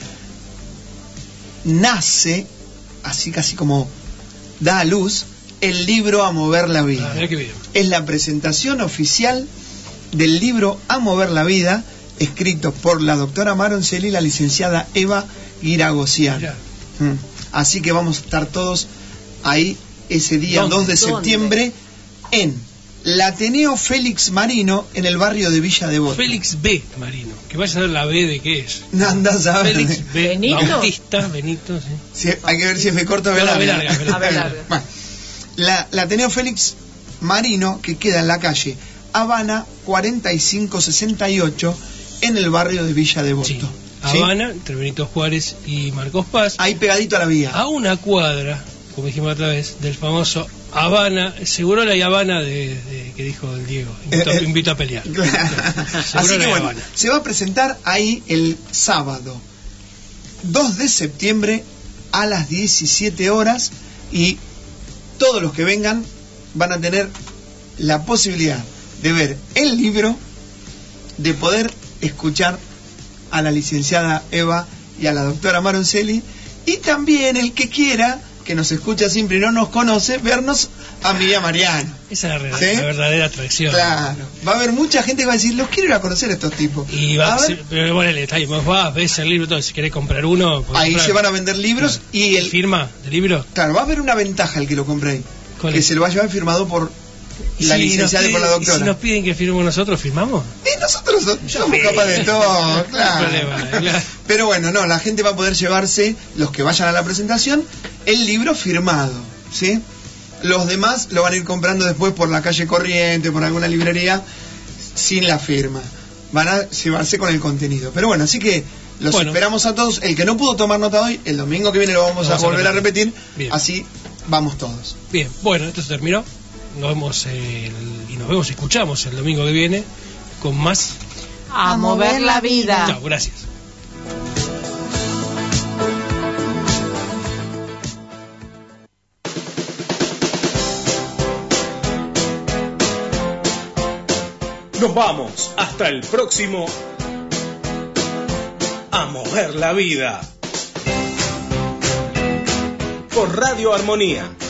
[SPEAKER 3] nace, así casi como da a luz, el libro A Mover la Vida.
[SPEAKER 2] Qué bien.
[SPEAKER 3] Es la presentación oficial del libro A Mover la Vida, escrito por la doctora Maroncelli y la licenciada Eva Giragosian. Así que vamos a estar todos ahí ese día 2 de septiembre en el Ateneo Félix Marino, en el barrio de Villa Devoto.
[SPEAKER 2] Félix B. Marino, que vaya a ver la B de qué es.
[SPEAKER 3] No andás a ver.
[SPEAKER 2] Félix B.
[SPEAKER 4] ¿Benito?
[SPEAKER 2] Bautista, Benito, sí.
[SPEAKER 3] Sí, hay que ver si es B corto o B larga. Bueno, la Ateneo Félix Marino, que queda en la calle Habana 4568, en el barrio de Villa Devoto.
[SPEAKER 2] Sí. Habana, entre Benito Juárez y Marcos Paz.
[SPEAKER 3] Ahí pegadito a la vía.
[SPEAKER 2] A una cuadra, como dijimos otra vez, del famoso Habana, seguro la Habana que dijo el Diego, invito a pelear.
[SPEAKER 3] Así que bueno, se va a presentar ahí el sábado 2 de septiembre a las 17 horas y todos los que vengan van a tener la posibilidad de ver el libro, de poder escuchar a la licenciada Eva y a la doctora Maroncelli, y también el que quiera, que nos escucha siempre y no nos conoce, vernos a mí y a Mariano.
[SPEAKER 2] Esa es la verdadera atracción.
[SPEAKER 3] Claro, va a haber mucha gente que va a decir, los quiero ir a conocer a estos tipos.
[SPEAKER 2] Y va a ser, pero bueno, vos vas, ves el libro, todo, si querés comprar uno...
[SPEAKER 3] Ahí se van a vender libros,
[SPEAKER 2] claro.
[SPEAKER 3] Y el...
[SPEAKER 2] ¿Firma de libro?
[SPEAKER 3] Claro, va a haber una ventaja el que lo compre ahí, que se lo va a llevar firmado por la licenciada y por la doctora.
[SPEAKER 2] ¿Y si nos piden que firmemos nosotros, firmamos?
[SPEAKER 3] Nosotros somos capaces de todo, claro. Claro. Pero bueno, no, la gente va a poder llevarse, los que vayan a la presentación, el libro firmado, ¿sí? Los demás lo van a ir comprando después por la calle Corriente, por alguna librería, sin la firma. Van a llevarse con el contenido. Pero bueno, así que los esperamos a todos. El que no pudo tomar nota hoy, el domingo que viene lo vamos a volver a repetir. Bien. Así vamos todos.
[SPEAKER 2] Bien, bueno, esto se terminó. Nos vemos y escuchamos el domingo que viene con más
[SPEAKER 4] A Mover la Vida.
[SPEAKER 2] Chao, gracias.
[SPEAKER 1] Nos vamos hasta el próximo A Mover la Vida por Radio Armonía.